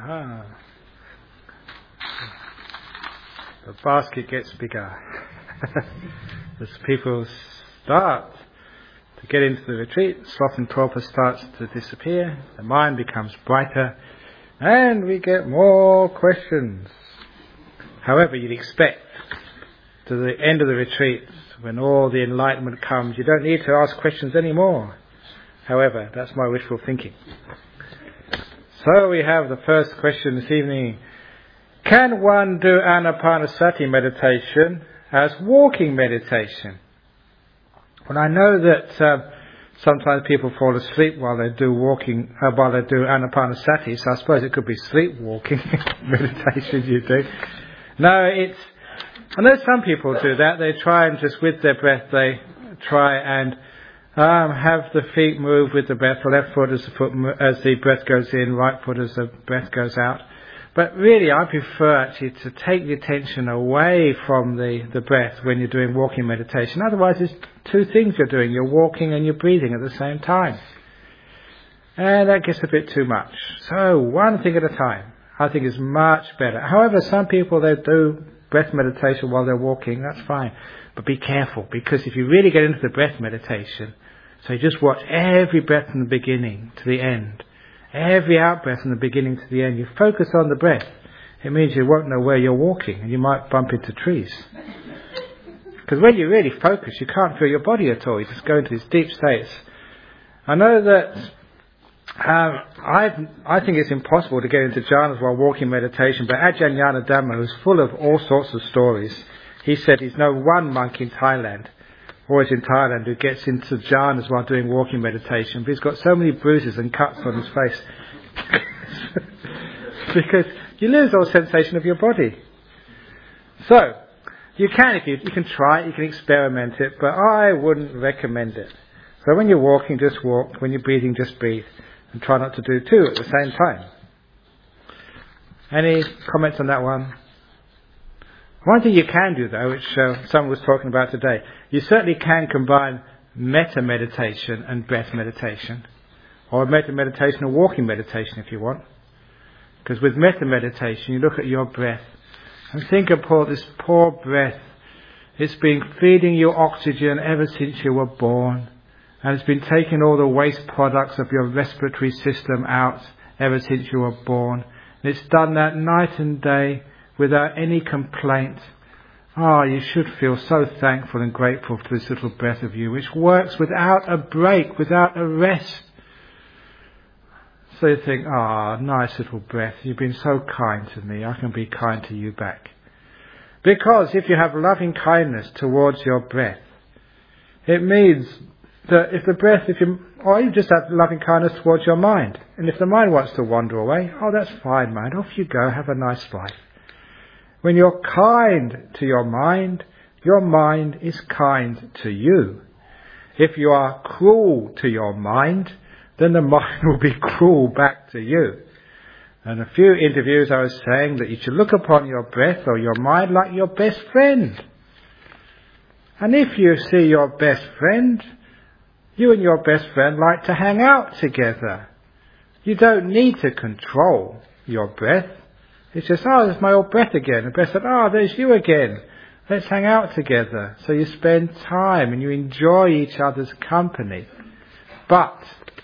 The basket gets bigger. As people start to get into the retreat, sloth and torpor starts to disappear, the mind becomes brighter, and we get more questions. However, you'd expect to the end of the retreat, when all the enlightenment comes, you don't need to ask questions anymore. However, that's my wishful thinking. So we have the first question this evening. Can one do Anapanasati meditation as walking meditation? Well, I know that sometimes people fall asleep while they do while they do Anapanasati, so I suppose it could be sleepwalking meditation you do. No, I know some people do that. They try and just with their breath, they try and have the feet move with the breath, the left foot as the breath goes in, right foot as the breath goes out. But really, I prefer actually to take the attention away from the breath when you're doing walking meditation. Otherwise, there's two things you're doing. You're walking and you're breathing at the same time. And that gets a bit too much. So, one thing at a time, I think is much better. However, some people, they do breath meditation while they're walking. That's fine. But be careful, because if you really get into the breath meditation, so you just watch every breath from the beginning to the end. Every out-breath from the beginning to the end, you focus on the breath. It means you won't know where you're walking and you might bump into trees. Because when you really focus, you can't feel your body at all. You just go into these deep states. I know that I think it's impossible to get into jhanas while walking meditation, but Ajahn Nyanadhamma, who's full of all sorts of stories, he said he's known one monk in Thailand, always in Thailand, who gets into jhanas while doing walking meditation, but he's got so many bruises and cuts on his face because you lose all sensation of your body. So you can try it, you can experiment it, but I wouldn't recommend it. So when you're walking, just walk. When you're breathing, just breathe, and try not to do two at the same time. Any comments on that one? One thing you can do, though, which someone was talking about today, you certainly can combine metta meditation and breath meditation, or metta meditation and walking meditation if you want. Because with metta meditation, you look at your breath and think of this poor breath. It's been feeding you oxygen ever since you were born, and it's been taking all the waste products of your respiratory system out ever since you were born. And it's done that night and day, without any complaint. You should feel so thankful and grateful for this little breath of you, which works without a break, without a rest. So you think, nice little breath, you've been so kind to me, I can be kind to you back. Because if you have loving kindness towards your breath, it means that or you just have loving kindness towards your mind. And if the mind wants to wander away, that's fine, mind, off you go, have a nice life. When you're kind to your mind is kind to you. If you are cruel to your mind, then the mind will be cruel back to you. In a few interviews I was saying that you should look upon your breath or your mind like your best friend. And if you see your best friend, you and your best friend like to hang out together. You don't need to control your breath. It's just, there's my old breath again. The breath said, there's you again. Let's hang out together. So you spend time and you enjoy each other's company. But,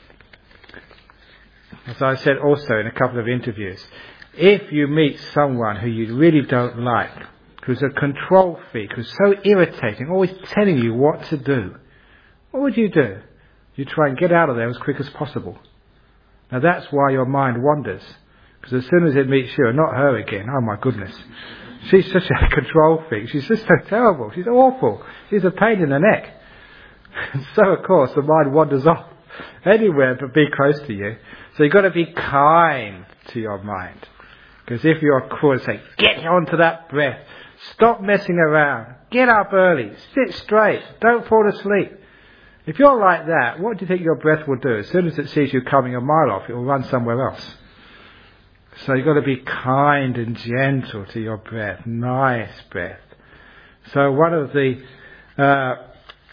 as I said also in a couple of interviews, if you meet someone who you really don't like, who's a control freak, who's so irritating, always telling you what to do, what would you do? You try and get out of there as quick as possible. Now that's why your mind wanders. Because as soon as it meets you, and not her again, oh my goodness, she's such a control freak, she's just so terrible, she's awful, she's a pain in the neck. And so of course the mind wanders off anywhere but be close to you. So you've got to be kind to your mind. Because if you're cruel, say, get onto that breath, stop messing around, get up early, sit straight, don't fall asleep. If you're like that, what do you think your breath will do? As soon as it sees you coming a mile off, it will run somewhere else. So you've got to be kind and gentle to your breath. Nice breath. So one of the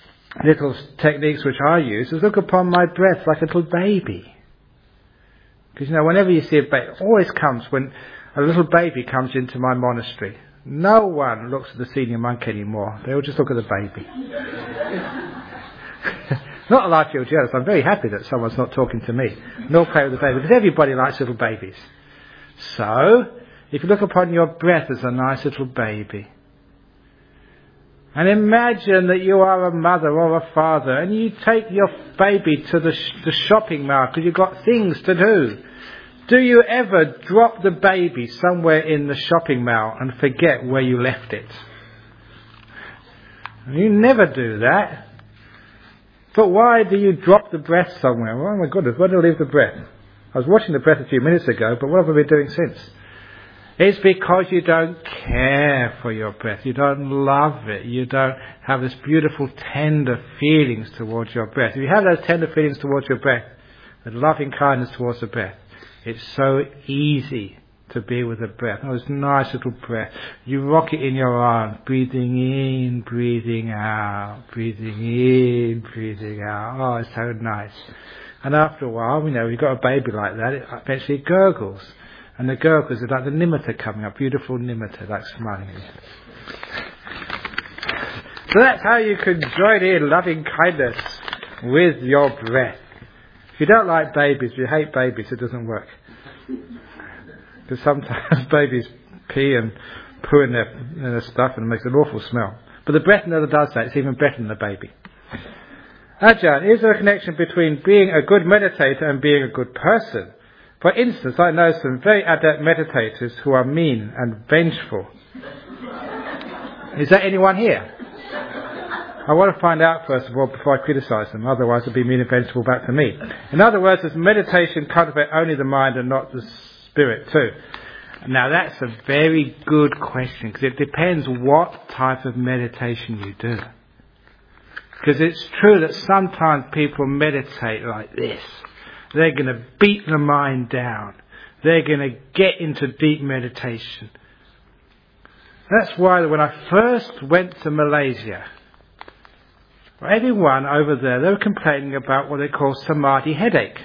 little techniques which I use is look upon my breath like a little baby. Because, whenever you see a baby, it always comes when a little baby comes into my monastery. No one looks at the senior monk anymore. They all just look at the baby. Not that I feel jealous. I'm very happy that someone's not talking to me. Nor play with the baby. Because everybody likes little babies. So, if you look upon your breath as a nice little baby, and imagine that you are a mother or a father, and you take your baby to the shopping mall because you've got things to do. Do you ever drop the baby somewhere in the shopping mall and forget where you left it? You never do that. But why do you drop the breath somewhere? Oh my goodness, where did I leave the breath? I was watching the breath a few minutes ago, but what have I been doing since? It's because you don't care for your breath. You don't love it. You don't have this beautiful, tender feelings towards your breath. If you have those tender feelings towards your breath, with loving kindness towards the breath, it's so easy to be with the breath. Oh, this nice little breath. You rock it in your arms, breathing in, breathing out, breathing in, breathing out. Oh, it's so nice. And after a while, you've got a baby like that, it eventually gurgles. And the gurgles are like the nimitta coming up, beautiful nimitta, like smiling at you. So that's how you can join in loving kindness with your breath. If you don't like babies, if you hate babies, it doesn't work. Because sometimes babies pee and poo in their stuff and it makes an awful smell. But the breath never does that, it's even better than the baby. Ajahn, is there a connection between being a good meditator and being a good person? For instance, I know some very adept meditators who are mean and vengeful. Is there anyone here? I want to find out first of all before I criticise them, otherwise it'll be mean and vengeful back to me. In other words, does meditation cultivate only the mind and not the spirit too? Now that's a very good question, because it depends what type of meditation you do. Because it's true that sometimes people meditate like this. They're going to beat the mind down. They're going to get into deep meditation. That's why when I first went to Malaysia, everyone over there, they were complaining about what they call samadhi headache.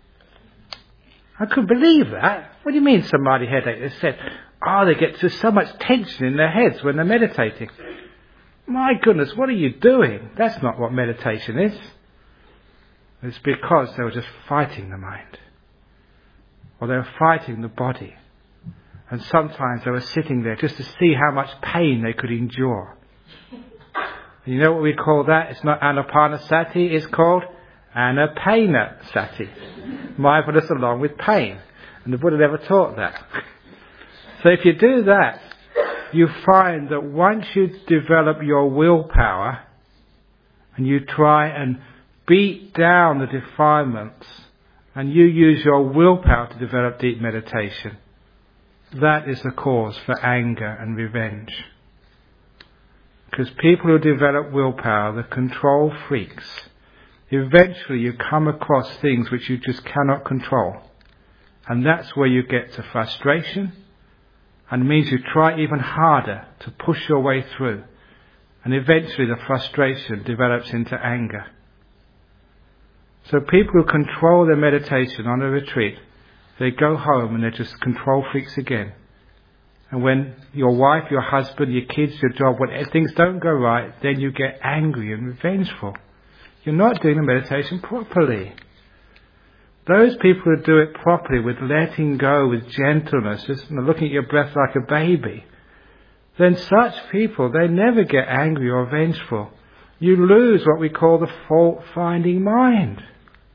I couldn't believe that. What do you mean samadhi headache? They said, they get so much tension in their heads when they're meditating. My goodness, what are you doing? That's not what meditation is. It's because they were just fighting the mind. Or they were fighting the body. And sometimes they were sitting there just to see how much pain they could endure. And you know what we call that? It's not anapanasati, it's called anapanasati. Mindfulness along with pain. And the Buddha never taught that. So if you do that, you find that once you develop your willpower and you try and beat down the defilements and you use your willpower to develop deep meditation, that is the cause for anger and revenge. Because people who develop willpower, the control freaks, eventually you come across things which you just cannot control. And that's where you get to frustration, and it means you try even harder to push your way through. And eventually the frustration develops into anger. So people who control their meditation on a retreat, they go home and they're just control freaks again. And when your wife, your husband, your kids, your job, when things don't go right, then you get angry and revengeful. You're not doing the meditation properly. Those people who do it properly, with letting go, with gentleness, just looking at your breath like a baby, then such people, they never get angry or vengeful. You lose what we call the fault-finding mind.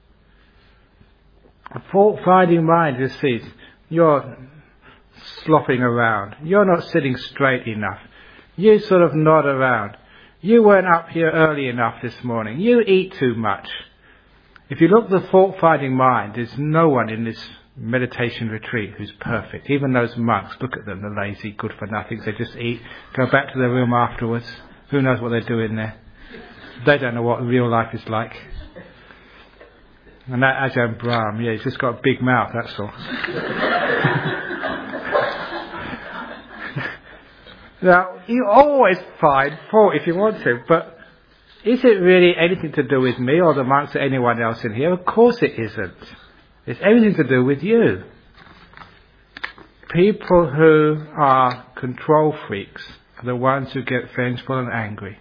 A fault-finding mind just sees you're slopping around. You're not sitting straight enough. You sort of nod around. You weren't up here early enough this morning. You eat too much. If you look at the fault-finding mind, there's no one in this meditation retreat who's perfect. Even those monks, look at them, the lazy, good-for-nothings. They just eat, go back to their room afterwards. Who knows what they're doing there? They don't know what real life is like. And that Ajahn Brahm, he's just got a big mouth, that's all. Now, you always find fault if you want to, but is it really anything to do with me or the monks or anyone else in here? Of course it isn't. It's everything to do with you. People who are control freaks are the ones who get vengeful and angry.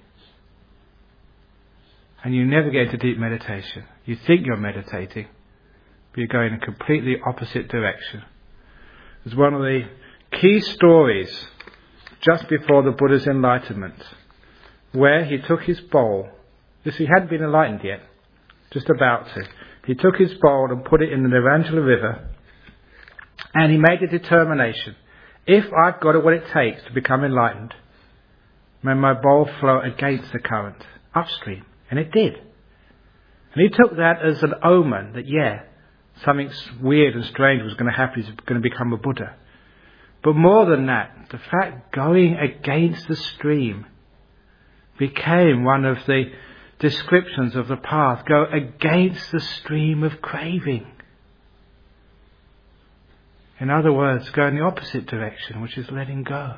And you never get into deep meditation. You think you're meditating, but you're going in a completely opposite direction. There's one of the key stories just before the Buddha's enlightenment, where he took his bowl. He hadn't been enlightened yet, just about to. He took his bowl and put it in the Narangala River, and he made a determination. If I've got what it takes to become enlightened, may my bowl flow against the current, upstream. And it did. And he took that as an omen that, something weird and strange was going to happen. He's going to become a Buddha. But more than that, the fact going against the stream became one of the descriptions of the path. Go against the stream of craving. In other words, go in the opposite direction, which is letting go.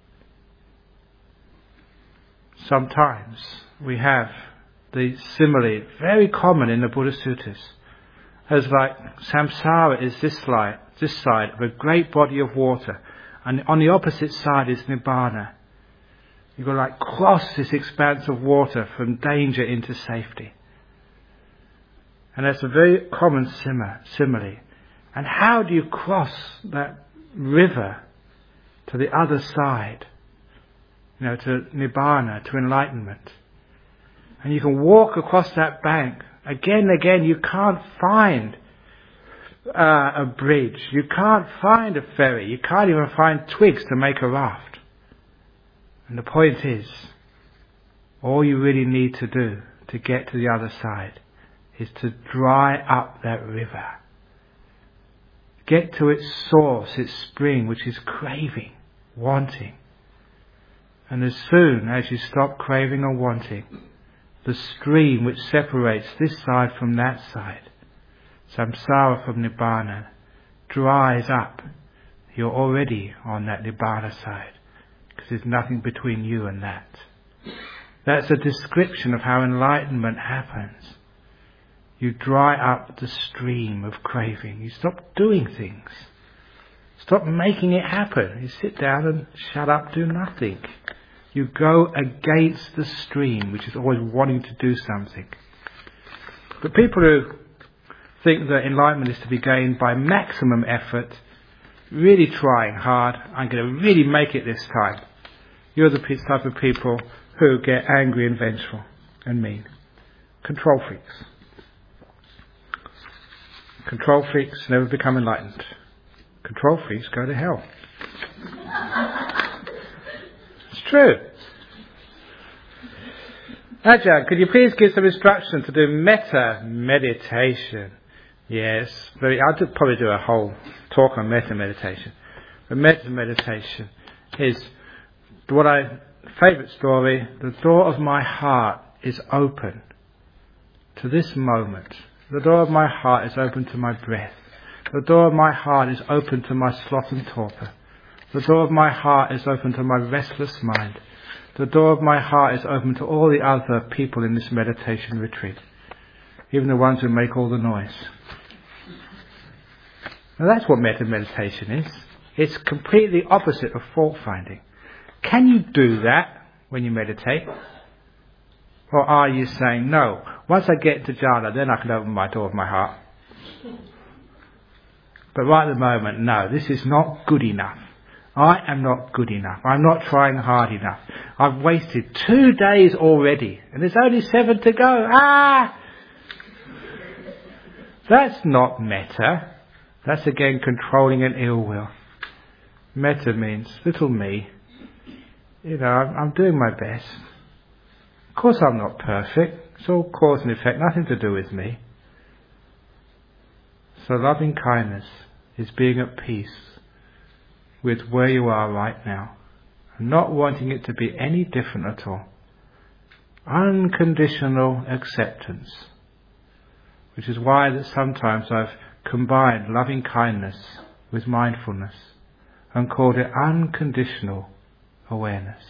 Sometimes we have the simile, very common in the Buddhist suttas, as like samsara is this side of a great body of water, and on the opposite side is nibbana. You've got to cross this expanse of water from danger into safety. And that's a very common simile. And how do you cross that river to the other side? To nibbana, to enlightenment. And you can walk across that bank. Again and again, you can't find a bridge. You can't find a ferry. You can't even find twigs to make a raft. And the point is, all you really need to do to get to the other side is to dry up that river. Get to its source, its spring, which is craving, wanting. And as soon as you stop craving or wanting, the stream which separates this side from that side, samsara from nibbana, dries up. You're already on that nibbana side, because there's nothing between you and that. That's a description of how enlightenment happens. You dry up the stream of craving. You stop doing things. Stop making it happen. You sit down and shut up, do nothing. You go against the stream, which is always wanting to do something. But people who think that enlightenment is to be gained by maximum effort, really trying hard, I'm going to really make it this time. You're the type of people who get angry and vengeful and mean. Control freaks. Control freaks never become enlightened. Control freaks go to hell. It's true. Ajahn, could you please give some instruction to do metta meditation? Yes, I'll probably do a whole talk on metta meditation. But metta meditation is favourite story. The door of my heart is open to this moment. The door of my heart is open to my breath. The door of my heart is open to my sloth and torpor. The door of my heart is open to my restless mind. The door of my heart is open to all the other people in this meditation retreat, even the ones who make all the noise. Now that's what metta meditation is. It's completely opposite of fault finding. Can you do that when you meditate? Or are you saying, no, once I get to jhana, then I can open my door of my heart. But right at the moment, no, this is not good enough. I am not good enough. I'm not trying hard enough. I've wasted 2 days already, and there's only 7 to go. That's not metta. That's again controlling an ill will. Metta means, little me, I'm doing my best. Of course I'm not perfect. It's all cause and effect, nothing to do with me. So loving kindness is being at peace with where you are right now, and not wanting it to be any different at all. Unconditional acceptance, which is why that sometimes I've combined loving kindness with mindfulness and called it unconditional awareness.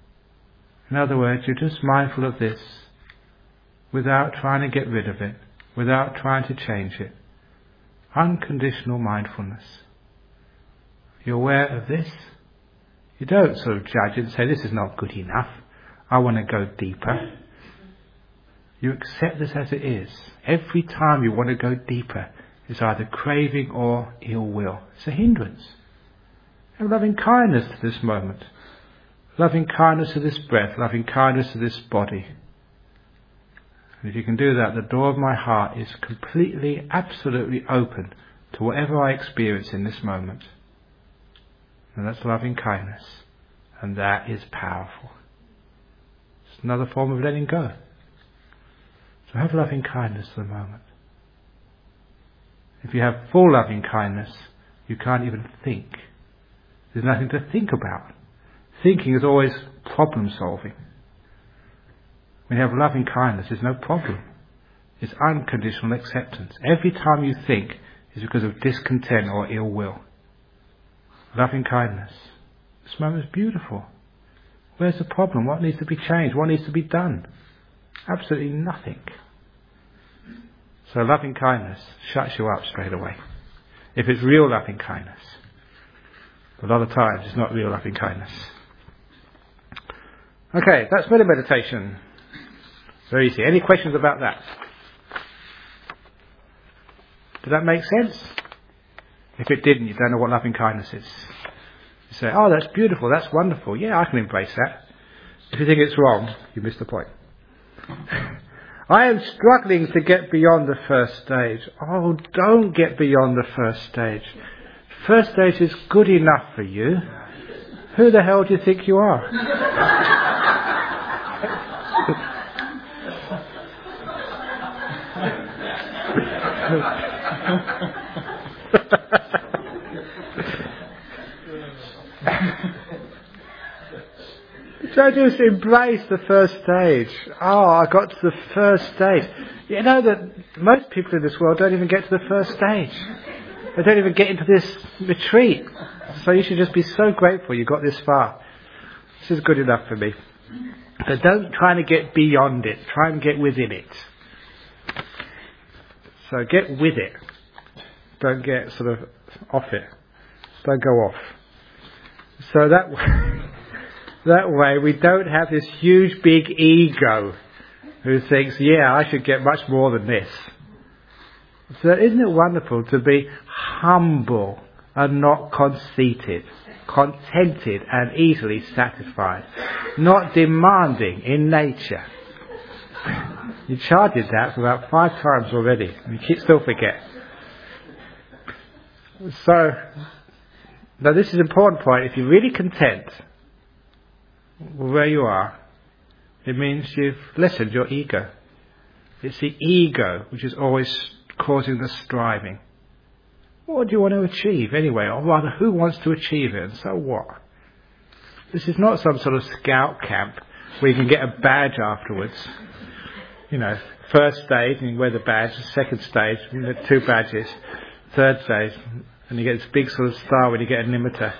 In other words, you're just mindful of this without trying to get rid of it, without trying to change it. Unconditional mindfulness. You're aware of this. You don't sort of judge it and say, this is not good enough. I want to go deeper. You accept this as it is. Every time you want to go deeper, it's either craving or ill will. It's a hindrance. Have loving kindness to this moment. Loving kindness to this breath. Loving kindness to this body. And if you can do that, the door of my heart is completely, absolutely open to whatever I experience in this moment. And that's loving kindness. And that is powerful. It's another form of letting go. So have loving kindness for the moment. If you have full loving kindness, you can't even think. There's nothing to think about. Thinking is always problem solving. When you have loving kindness, there's no problem. It's unconditional acceptance. Every time you think is because of discontent or ill will. Loving kindness. This moment is beautiful. Where's the problem? What needs to be changed? What needs to be done? Absolutely nothing. So loving kindness shuts you up straight away. If it's real loving kindness. A lot of times it's not real loving kindness. Okay, that's meditation. Very easy. Any questions about that? Did that make sense? If it didn't, you don't know what loving kindness is. You say, oh, that's beautiful, that's wonderful. Yeah, I can embrace that. If you think it's wrong, you missed the point. I am struggling to get beyond the first stage. Oh, don't get beyond the first stage. First stage is good enough for you. Who the hell do you think you are? So just embrace the first stage. Oh, I got to the first stage. You know that most people in this world don't even get to the first stage. They don't even get into this retreat. So you should just be so grateful you got this far. This is good enough for me. But don't try to get beyond it. Try and get within it. So get with it. Don't get sort of off it. Don't go off. So that way we don't have this huge big ego who thinks, yeah, I should get much more than this. So isn't it wonderful to be humble and not conceited, contented and easily satisfied, not demanding in nature? You charted that for about 5 times already, and you still forget. So, now this is an important point. If you're really content where you are, it means you've lessened your ego. It's the ego which is always causing the striving. What do you want to achieve anyway? Or rather, who wants to achieve it, and so what? This is not some sort of scout camp where you can get a badge afterwards. You know, first stage and you wear the badge, second stage, 2 badges, third stage, and you get this big sort of star when you get a nimitta.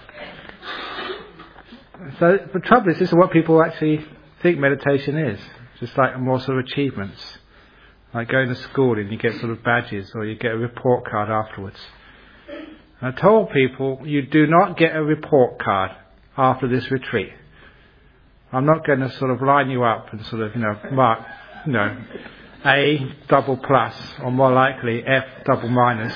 So the trouble is, this is what people actually think meditation is. Just like more sort of achievements. Like going to school and you get sort of badges or you get a report card afterwards. And I told people, you do not get a report card after this retreat. I'm not going to sort of line you up and sort of, mark, A double plus or more likely F double minus.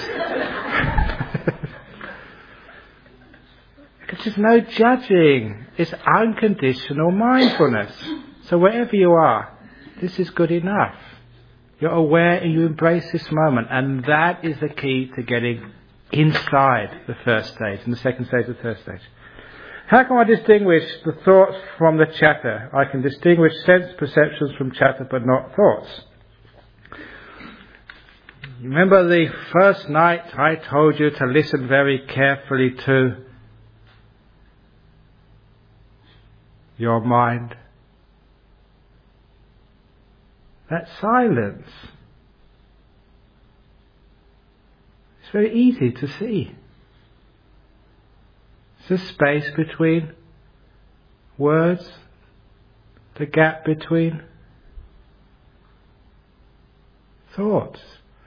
Because there's no judging. It's unconditional mindfulness. So wherever you are, this is good enough. You're aware and you embrace this moment, and that is the key to getting inside the first stage, and the second stage, the third stage. How can I distinguish the thoughts from the chatter? I can distinguish sense perceptions from chatter, but not thoughts. Remember the first night I told you to listen very carefully to your mind? That silence. It's very easy to see. It's the space between words, the gap between thoughts.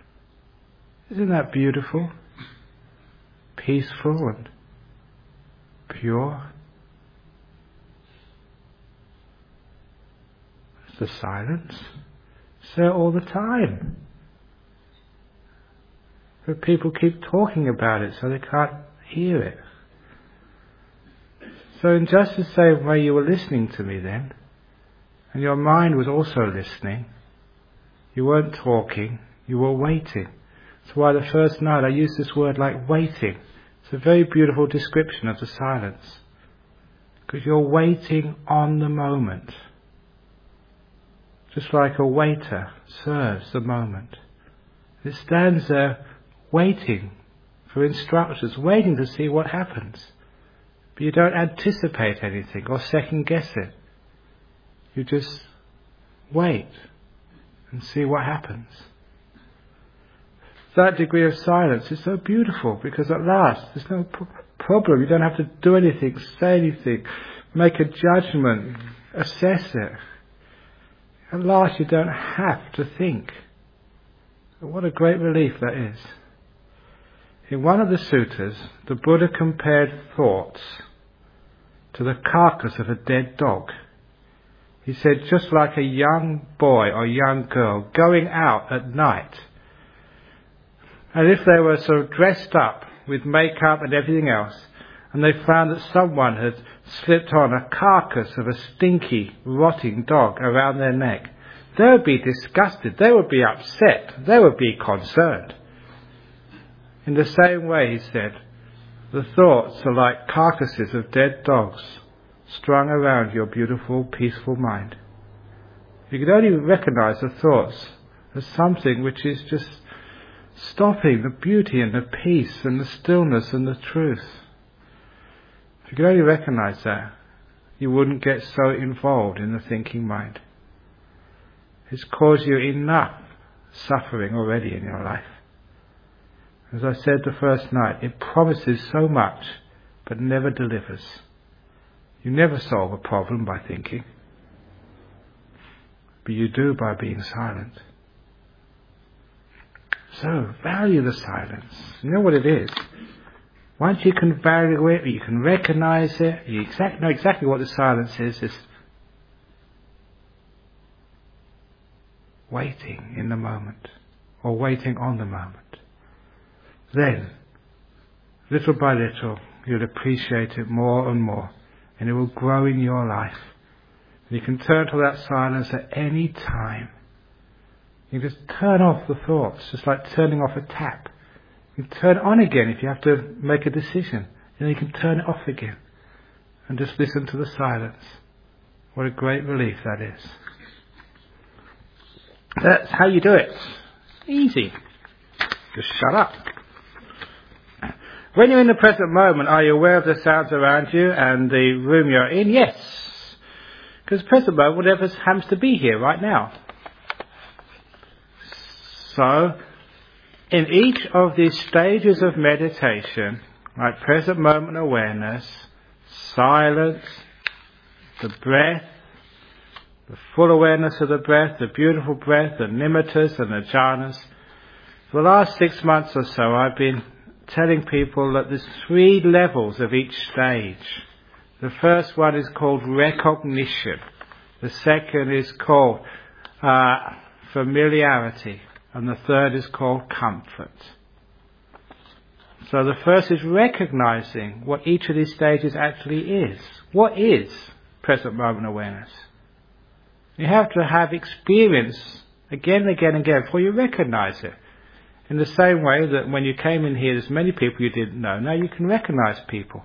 Isn't that beautiful? Peaceful and pure? It's the silence. It's there all the time. But people keep talking about it so they can't hear it. So in just the same way you were listening to me then, and your mind was also listening, you weren't talking, you were waiting. That's why the first night I used this word like waiting. It's a very beautiful description of the silence. Because you're waiting on the moment. Just like a waiter serves the moment. It stands there waiting for instructions, waiting to see what happens. But you don't anticipate anything or second guess it. You just wait and see what happens. That degree of silence is so beautiful because at last there's no problem. You don't have to do anything, say anything, make a judgment, assess it. At last you don't have to think. What a great relief that is. In one of the suttas, the Buddha compared thoughts to the carcass of a dead dog. He said, just like a young boy or young girl going out at night, and if they were sort of dressed up with makeup and everything else, and they found that someone had slipped on a carcass of a stinky, rotting dog around their neck, they would be disgusted, they would be upset, they would be concerned. In the same way, he said, the thoughts are like carcasses of dead dogs strung around your beautiful, peaceful mind. You can only recognize the thoughts as something which is just stopping the beauty and the peace and the stillness and the truth. If you could only recognize that, you wouldn't get so involved in the thinking mind. It's caused you enough suffering already in your life. As I said the first night, it promises so much, but never delivers. You never solve a problem by thinking, but you do by being silent. So, value the silence. You know what it is. Once you can value it, you can recognize it, you know exactly what the silence is, it's waiting in the moment, or waiting on the moment. Then, little by little, you'll appreciate it more and more, and it will grow in your life. And you can turn to that silence at any time. You can just turn off the thoughts, just like turning off a tap. You can turn it on again if you have to make a decision. And then you can turn it off again. And just listen to the silence. What a great relief that is. That's how you do it. Easy. Just shut up. When you're in the present moment, are you aware of the sounds around you and the room you're in? Yes. Because present moment, whatever happens to be here right now. So, in each of these stages of meditation, like present moment awareness, silence, the breath, the full awareness of the breath, the beautiful breath, the nimittas and the jhanas, for the last 6 months or so I've been telling people that there's 3 levels of each stage. The first one is called recognition. The second is called familiarity. And the third is called comfort. So the first is recognizing what each of these stages actually is. What is present moment awareness? You have to have experience again and again and again before you recognize it. In the same way that when you came in here, there's many people you didn't know. Now you can recognize people.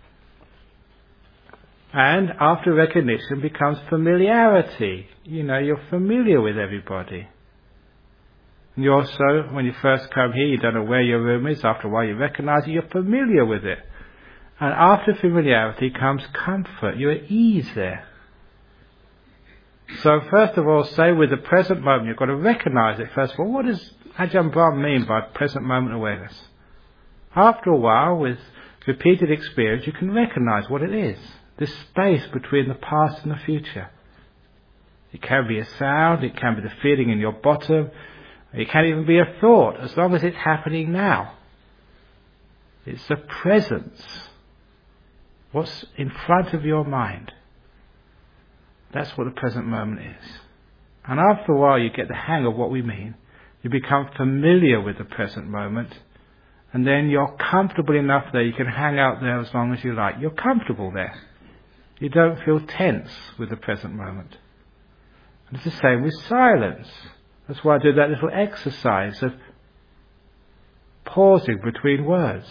And after recognition becomes familiarity. You know, you're familiar with everybody. And you also, when you first come here, you don't know where your room is. After a while you recognize it, you're familiar with it. And after familiarity comes comfort. You're at ease there. So first of all, say with the present moment, you've got to recognize it first of all. What does Ajahn Brahm mean by present moment awareness? After a while, with repeated experience, you can recognize what it is. This space between the past and the future. It can be a sound, it can be the feeling in your bottom, It can't even be a thought, as long as it's happening now. It's the presence. What's in front of your mind. That's what the present moment is. And after a while you get the hang of what we mean. You become familiar with the present moment. And then you're comfortable enough there, you can hang out there as long as you like. You're comfortable there. You don't feel tense with the present moment. And it's the same with silence. That's why I do that little exercise of pausing between words.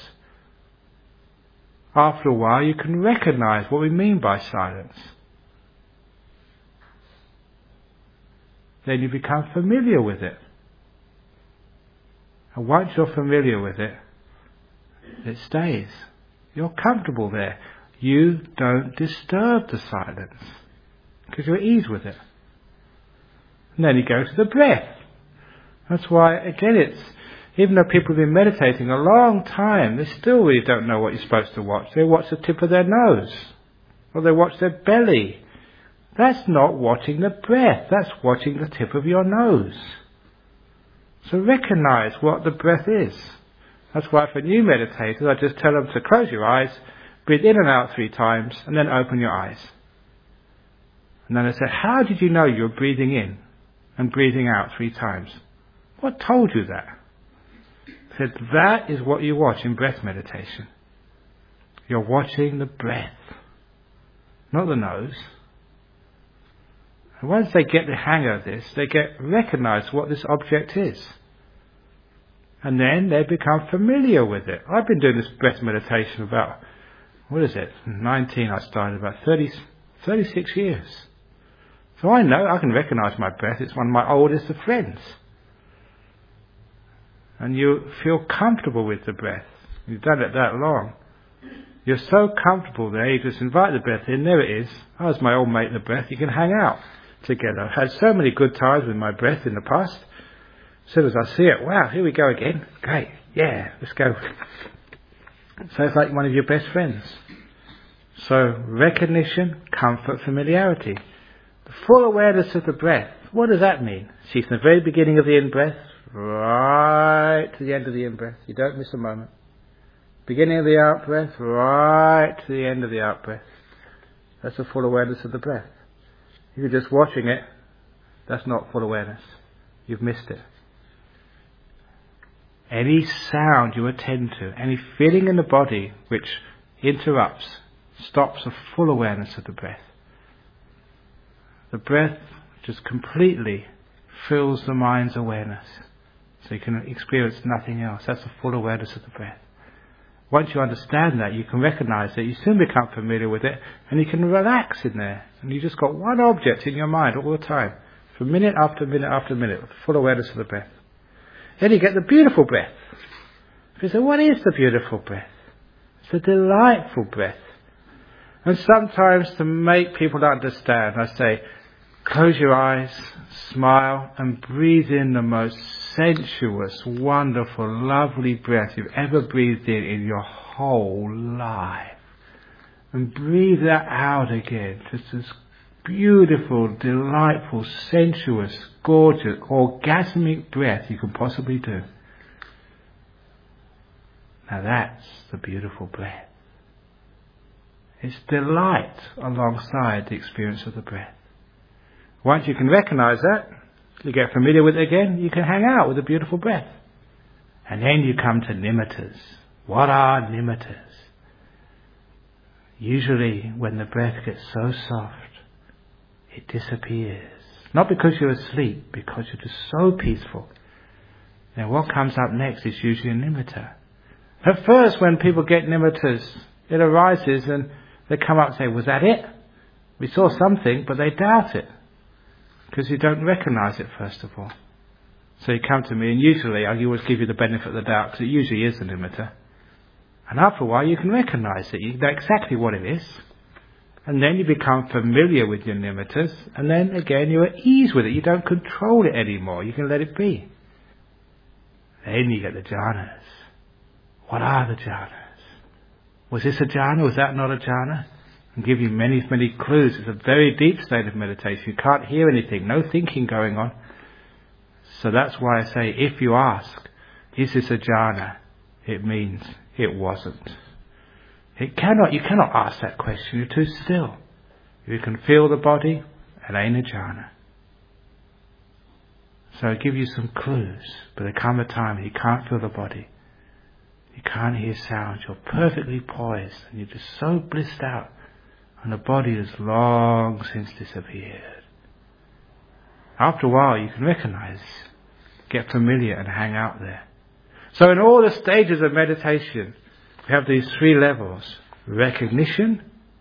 After a while you can recognize what we mean by silence. Then you become familiar with it. And once you're familiar with it, it stays. You're comfortable there. You don't disturb the silence because you're at ease with it. And then you go to the breath. That's why, again, it's even though people have been meditating a long time, they still really don't know what you're supposed to watch. They watch the tip of their nose, or they watch their belly. That's not watching the breath. That's watching the tip of your nose. So recognize what the breath is. That's why for new meditators, I just tell them to close your eyes, breathe in and out 3 times, and then open your eyes. And then I say, how did you know you were breathing in and breathing out 3 times? What told you that? I said, that is what you watch in breath meditation. You're watching the breath, not the nose. And once they get the hang of this, they recognize what this object is. And then they become familiar with it. I've been doing this breath meditation about, 19 I started, about 36 years. So I know, I can recognize my breath. It's one of my oldest of friends. And you feel comfortable with the breath. You've done it that long. You're so comfortable there, you just invite the breath in, there it is. I was my old mate, the breath. You can hang out together. I've had so many good times with my breath in the past. As soon as I see it, wow, here we go again. Great, yeah, let's go. So it's like one of your best friends. So recognition, comfort, familiarity. The full awareness of the breath. What does that mean? See, from the very beginning of the in-breath, right to the end of the in-breath. You don't miss a moment. Beginning of the out-breath, right to the end of the out-breath. That's the full awareness of the breath. If you're just watching it, that's not full awareness. You've missed it. Any sound you attend to, any feeling in the body which interrupts, stops a full awareness of the breath. The breath just completely fills the mind's awareness. So you can experience nothing else. That's a full awareness of the breath. Once you understand that, you can recognize it, you soon become familiar with it, and you can relax in there. And you just got one object in your mind all the time, for minute after minute after minute, with full awareness of the breath. Then you get the beautiful breath. You say, what is the beautiful breath? It's a delightful breath. And sometimes to make people understand, I say, close your eyes, smile, and breathe in the most sensuous, wonderful, lovely breath you've ever breathed in your whole life. And breathe that out again. Just this beautiful, delightful, sensuous, gorgeous, orgasmic breath you can possibly do. Now that's the beautiful breath. It's delight alongside the experience of the breath. Once you can recognize that, you get familiar with it again, you can hang out with the beautiful breath. And then you come to nimittas. What are nimittas? Usually when the breath gets so soft, it disappears. Not because you're asleep, because you're just so peaceful. Now what comes up next is usually a nimitta. At first when people get nimittas, it arises and they come up and say, was that it? We saw something, but they doubt it. Because you don't recognize it first of all. So you come to me, and usually I always give you the benefit of the doubt, because it usually is a nimitta. And after a while you can recognize it, you know exactly what it is. And then you become familiar with your nimittas, and then again you're at ease with it. You don't control it anymore, you can let it be. Then you get the jhanas. What are the jhanas? Was this a jhana? Was that not a jhana? I'll give you many, many clues. It's a very deep state of meditation. You can't hear anything, no thinking going on. So that's why I say, if you ask, is this a jhana? It means it wasn't. You cannot ask that question, you're too still. You can feel the body, it ain't a jhana. So I give you some clues, but there come a time when you can't feel the body. You can't hear sound, you're perfectly poised, and you're just so blissed out, and the body has long since disappeared. After a while you can recognize, get familiar and hang out there. So in all the stages of meditation, we have these three levels: recognition,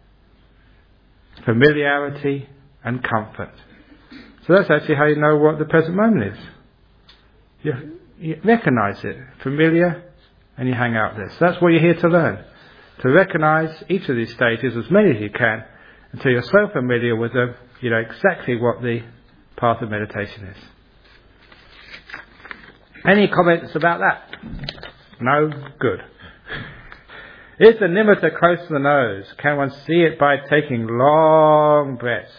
familiarity, and comfort. So that's actually how you know what the present moment is. You recognize it, familiar, and you hang out there. So that's what you're here to learn. To recognize each of these stages, as many as you can, until you're so familiar with them, you know exactly what the path of meditation is. Any comments about that? No? Good. Is the nimitta close to the nose? Can one see it by taking long breaths?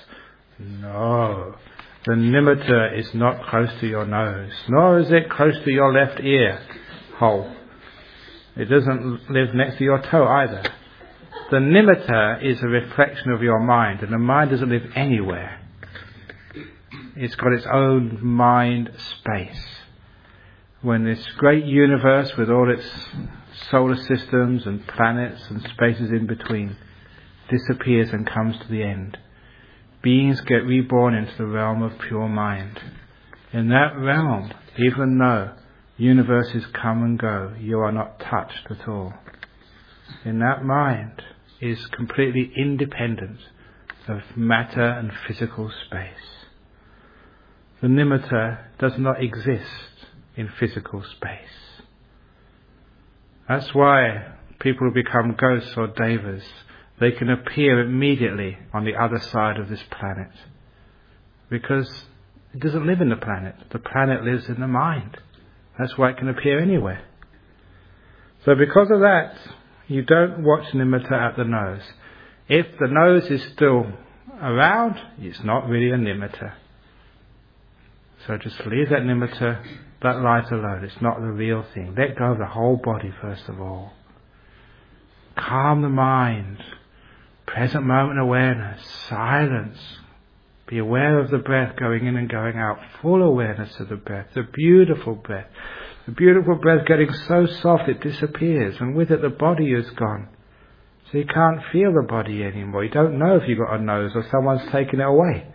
No. The nimitta is not close to your nose, nor is it close to your left ear hole. It doesn't live next to your toe either. The nimitta is a reflection of your mind, and the mind doesn't live anywhere. It's got its own mind space. When this great universe with all its solar systems and planets and spaces in between disappears and comes to the end, beings get reborn into the realm of pure mind. In that realm, even though universes come and go, you are not touched at all. In that mind is completely independent of matter and physical space. The nimitta does not exist in physical space. That's why people who become ghosts or devas, they can appear immediately on the other side of this planet, because it doesn't live in the planet. The planet lives in the mind. That's why it can appear anywhere. So because of that, you don't watch nimitta at the nose. If the nose is still around, it's not really a nimitta. So just leave that nimitta, that light alone. It's not the real thing. Let go of the whole body first of all. Calm the mind. Present moment awareness. Silence. Be aware of the breath going in and going out. Full awareness of the breath. The beautiful breath. The beautiful breath getting so soft it disappears, and with it the body is gone. So you can't feel the body anymore. You don't know if you've got a nose or someone's taken it away.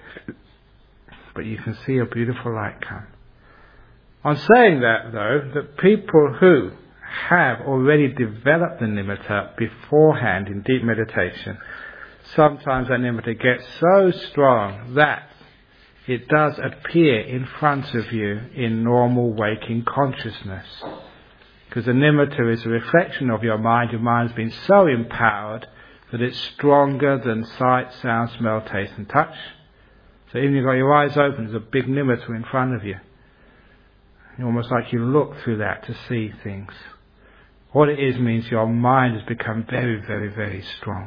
But you can see a beautiful light come. On saying that, though, that people who have already developed the nimitta beforehand in deep meditation, sometimes that nimitta gets so strong that it does appear in front of you in normal waking consciousness. Because the nimitta is a reflection of your mind. Your mind's been so empowered that it's stronger than sight, sound, smell, taste and touch. So even if you've got your eyes open, there's a big nimitta in front of you. Almost like you look through that to see things. What it is means your mind has become very, very, very strong.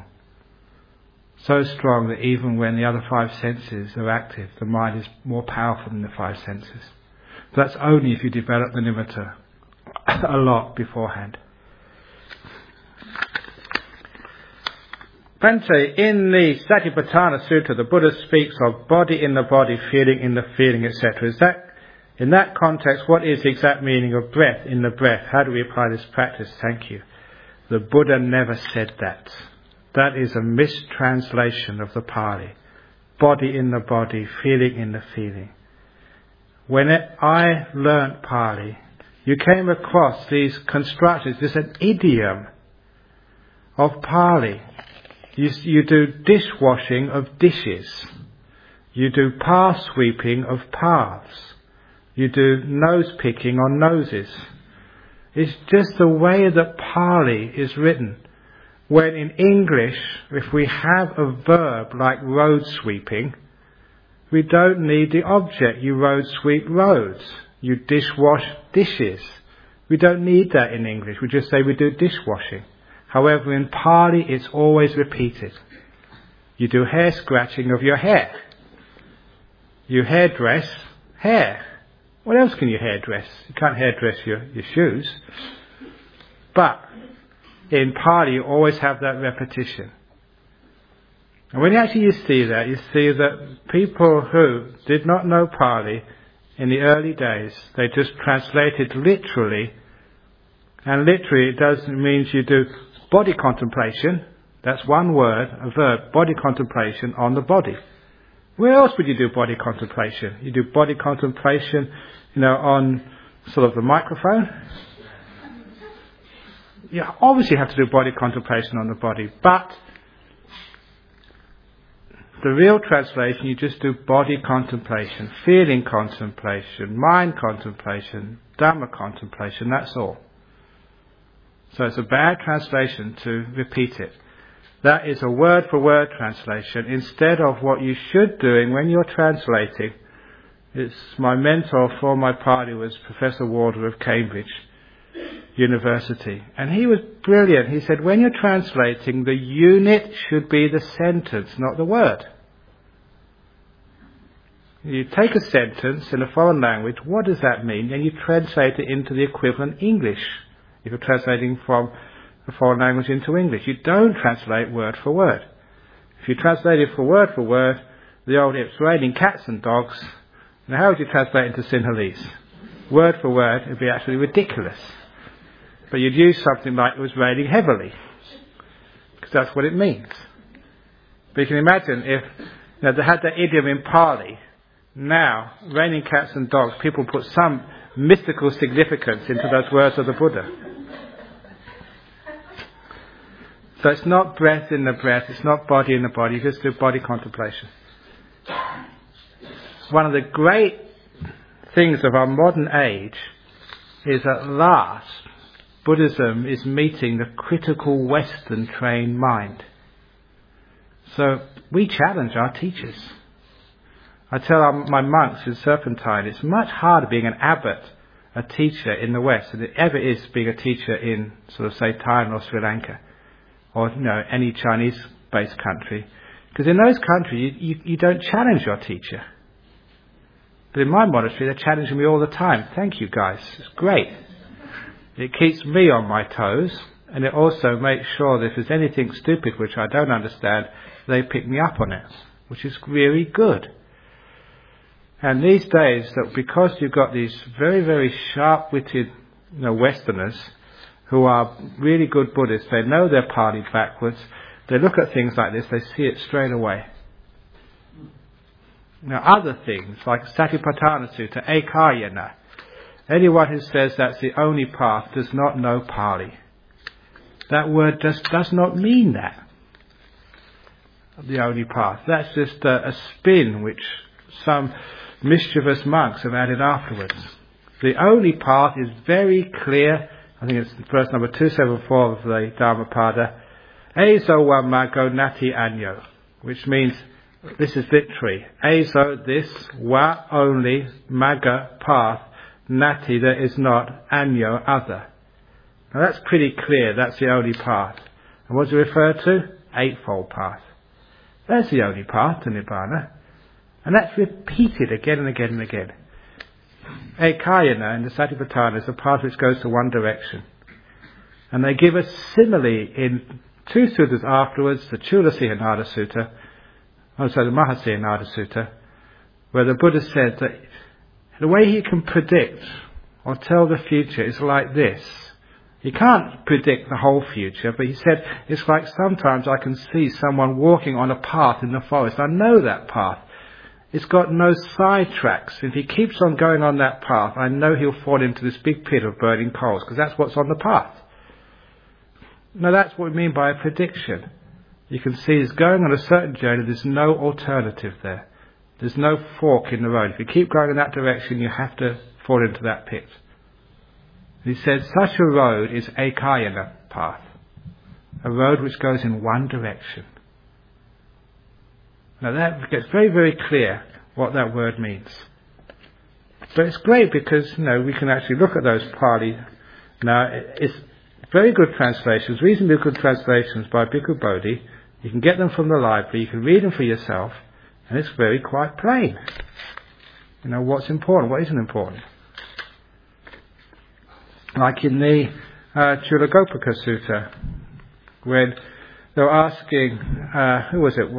So strong that even when the other five senses are active, the mind is more powerful than the five senses. But that's only if you develop the nimitta a lot beforehand. Bhante, in the Satipatthana Sutta, the Buddha speaks of body in the body, feeling in the feeling, etc. Is that, in that context, what is the exact meaning of breath in the breath? How do we apply this practice? Thank you. The Buddha never said that. That is a mistranslation of the Pali. Body in the body, feeling in the feeling. When I learnt Pali, you came across these constructions. There's an idiom of Pali. You do dishwashing of dishes. You do path sweeping of paths. You do nose picking on noses. It's just the way that Pali is written. When in English, if we have a verb like road sweeping, we don't need the object. You road sweep roads. You dishwash dishes. We don't need that in English. We just say we do dishwashing. However, in Pali, it's always repeated. You do hair scratching of your hair. You hairdress hair. What else can you hairdress? You can't hairdress your shoes. But in Pali you always have that repetition. And when you see that people who did not know Pali in the early days, they just translated literally. And literally it means you do body contemplation. That's one word, a verb, body contemplation on the body. Where else would you do body contemplation? You do body contemplation, on sort of the microphone. You obviously have to do body contemplation on the body, but the real translation, you just do body contemplation, feeling contemplation, mind contemplation, Dhamma contemplation, that's all. So it's a bad translation to repeat it. That is a word-for-word translation instead of what you should doing when you're translating. It's my mentor for my Pali was Professor Warder of Cambridge University. And he was brilliant. He said, when you're translating, the unit should be the sentence, not the word. You take a sentence in a foreign language, what does that mean? And you translate it into the equivalent English. If you're translating from a foreign language into English, you don't translate word for word. If you translate it for word, the old "it's raining cats and dogs," now how would you translate into Sinhalese? Word for word, it would be actually ridiculous. But you'd use something like "it was raining heavily," because that's what it means. But you can imagine if they had that idiom in Pali. Now, raining cats and dogs, people put some mystical significance into those words of the Buddha. So it's not breath in the breath, it's not body in the body, you just do body contemplation. One of the great things of our modern age is at last Buddhism is meeting the critical Western trained mind. So we challenge our teachers. I tell my monks in Serpentine, it's much harder being an abbot, a teacher in the West, than it ever is being a teacher in, sort of say, Thailand or Sri Lanka, or any Chinese-based country. Because in those countries, you don't challenge your teacher. But in my monastery, they're challenging me all the time. Thank you, guys. It's great. It keeps me on my toes, and it also makes sure that if there's anything stupid which I don't understand, they pick me up on it, which is really good. And these days, that because you've got these very, very sharp-witted Westerners who are really good Buddhists, they know their Pali backwards, they look at things like this, they see it straight away. Now other things, like Satipatthana Sutta, Ekayana, anyone who says that's the only path does not know Pali. That word just does not mean that. The only path. That's just a spin which some mischievous monks have added afterwards. The only path is very clear. I think it's verse number 274 of the Dhammapada. Ezo wa mago nati anyo, which means this is victory. Ezo, this, wa, only, maga, path, nati, there is not, anyo, other. Now that's pretty clear, that's the only path. And what's it refer to? Eightfold path. That's the only path to Nibbana. And that's repeated again and again and again. Ekayana in the Satipatthana is a path which goes to one direction. And they give us simile in two suttas afterwards, the Chula Sihanada Sutta, also the Mahasihanada Sutta, where the Buddha said that the way he can predict or tell the future is like this. He can't predict the whole future, but he said it's like sometimes I can see someone walking on a path in the forest. I know that path. It's got no side tracks. If he keeps on going on that path, I know he'll fall into this big pit of burning coals, because that's what's on the path. Now that's what we mean by a prediction. You can see it's going on a certain journey, there's no alternative there. There's no fork in the road. If you keep going in that direction, you have to fall into that pit. He said such a road is Ekayana path, a road which goes in one direction. Now that gets very, very clear what that word means. But it's great because, we can actually look at those Pali. Now, it's very good translations, reasonably good translations by Bhikkhu Bodhi. You can get them from the library, you can read them for yourself, and it's very quite plain. What's important, what isn't important. Like in the Chulagopika Sutta, when they were asking, who was it?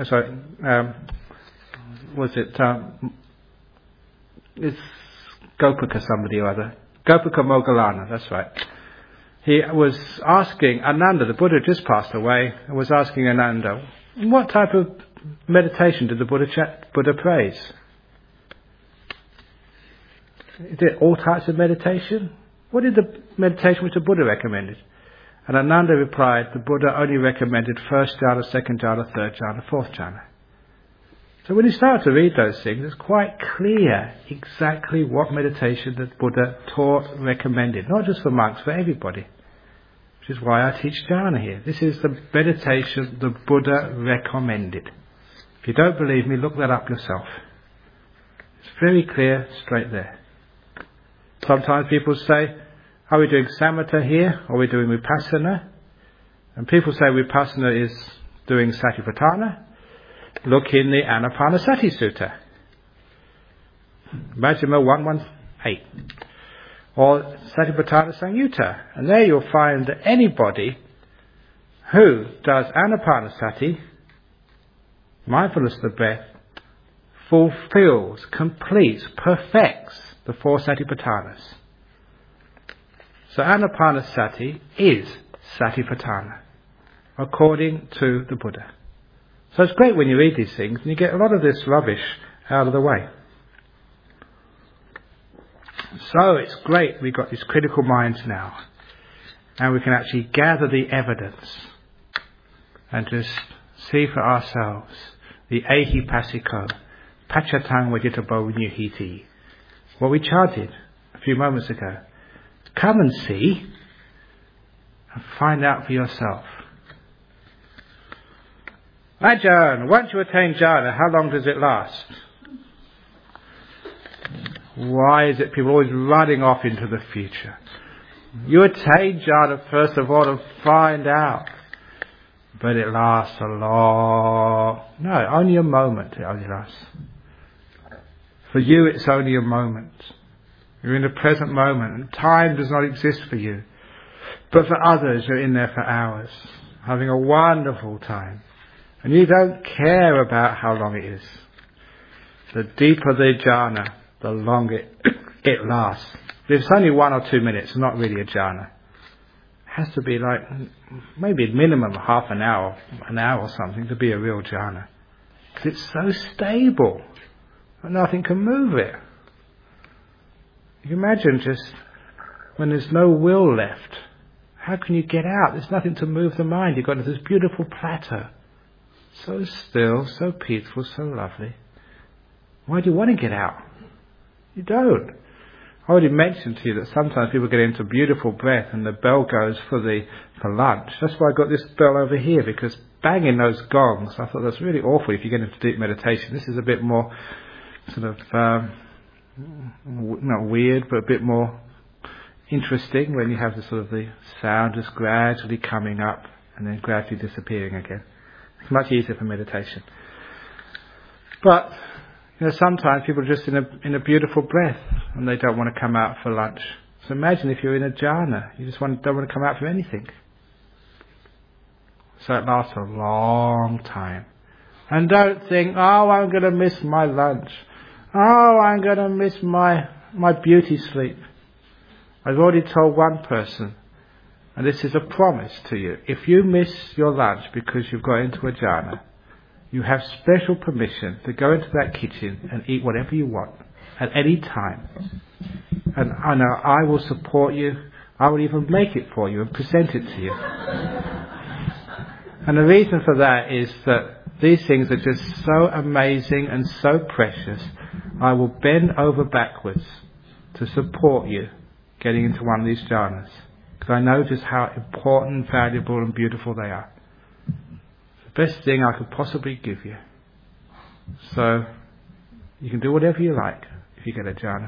It's Gopika somebody or other. Gopika Moggallana, that's right. He was asking Ananda, the Buddha just passed away, and was asking Ananda, what type of meditation did the Buddha praise? Is it all types of meditation? What did the meditation which the Buddha recommended? And Ananda replied, the Buddha only recommended first jhana, second jhana, third jhana, fourth jhana. So when you start to read those things, it's quite clear exactly what meditation the Buddha taught, recommended. Not just for monks, for everybody. Which is why I teach jhana here. This is the meditation the Buddha recommended. If you don't believe me, look that up yourself. It's very clear, straight there. Sometimes people say, are we doing samatha here, or are we doing vipassana? And people say vipassana is doing satipatthana. Look in the Anapanasati Sutta, Majjhima 118, or Satipatthana Samyutta, and there you'll find that anybody who does Anapanasati, mindfulness of the breath, fulfills, completes, perfects the four Satipatthanas. So Anapanasati is Satipatthana, according to the Buddha. So it's great when you read these things and you get a lot of this rubbish out of the way. So it's great we've got these critical minds now, and we can actually gather the evidence and just see for ourselves the ehipassiko, pachatang vajitabo nyuhiti, what we chanted a few moments ago. Come and see and find out for yourself. Ajahn, once you attain jhana, how long does it last? Why is it people always running off into the future? You attain jhana first of all and find out. But it lasts a long... No, only a moment it only lasts. For you it's only a moment. You're in the present moment and time does not exist for you. But for others you're in there for hours, having a wonderful time. And you don't care about how long it is. The deeper the jhana, the longer it lasts. If it's only 1 or 2 minutes, it's not really a jhana. It has to be like, maybe minimum half an hour or something to be a real jhana. Because it's so stable. Nothing can move it. You can imagine just when there's no will left. How can you get out? There's nothing to move the mind. You've got this beautiful plateau. So still, so peaceful, so lovely. Why do you want to get out? You don't. I already mentioned to you that sometimes people get into beautiful breath and the bell goes for lunch. That's why I got this bell over here, because banging those gongs, I thought that's really awful if you get into deep meditation. This is a bit more sort of, not weird, but a bit more interesting when you have the sort of the sound just gradually coming up and then gradually disappearing again. It's much easier for meditation. But sometimes people are just in a beautiful breath and they don't want to come out for lunch. So imagine if you're in a jhana, you just don't want to come out for anything. So it lasts a long time. And don't think, oh, I'm going to miss my lunch. Oh, I'm going to miss my beauty sleep. I've already told one person, and this is a promise to you. If you miss your lunch because you've got into a jhana, you have special permission to go into that kitchen and eat whatever you want at any time. And I know I will support you. I will even make it for you and present it to you. And the reason for that is that these things are just so amazing and so precious. I will bend over backwards to support you getting into one of these jhanas, because I know just how important, valuable and beautiful they are. The best thing I could possibly give you. So you can do whatever you like if you get a jhana.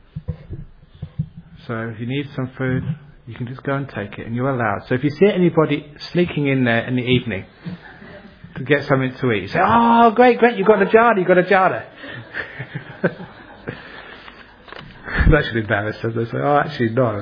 So if you need some food, you can just go and take it, and you're allowed. So if you see anybody sneaking in there in the evening to get something to eat, you say, oh, great, you've got a jhana. That should embarrass them. They say, oh, actually, no.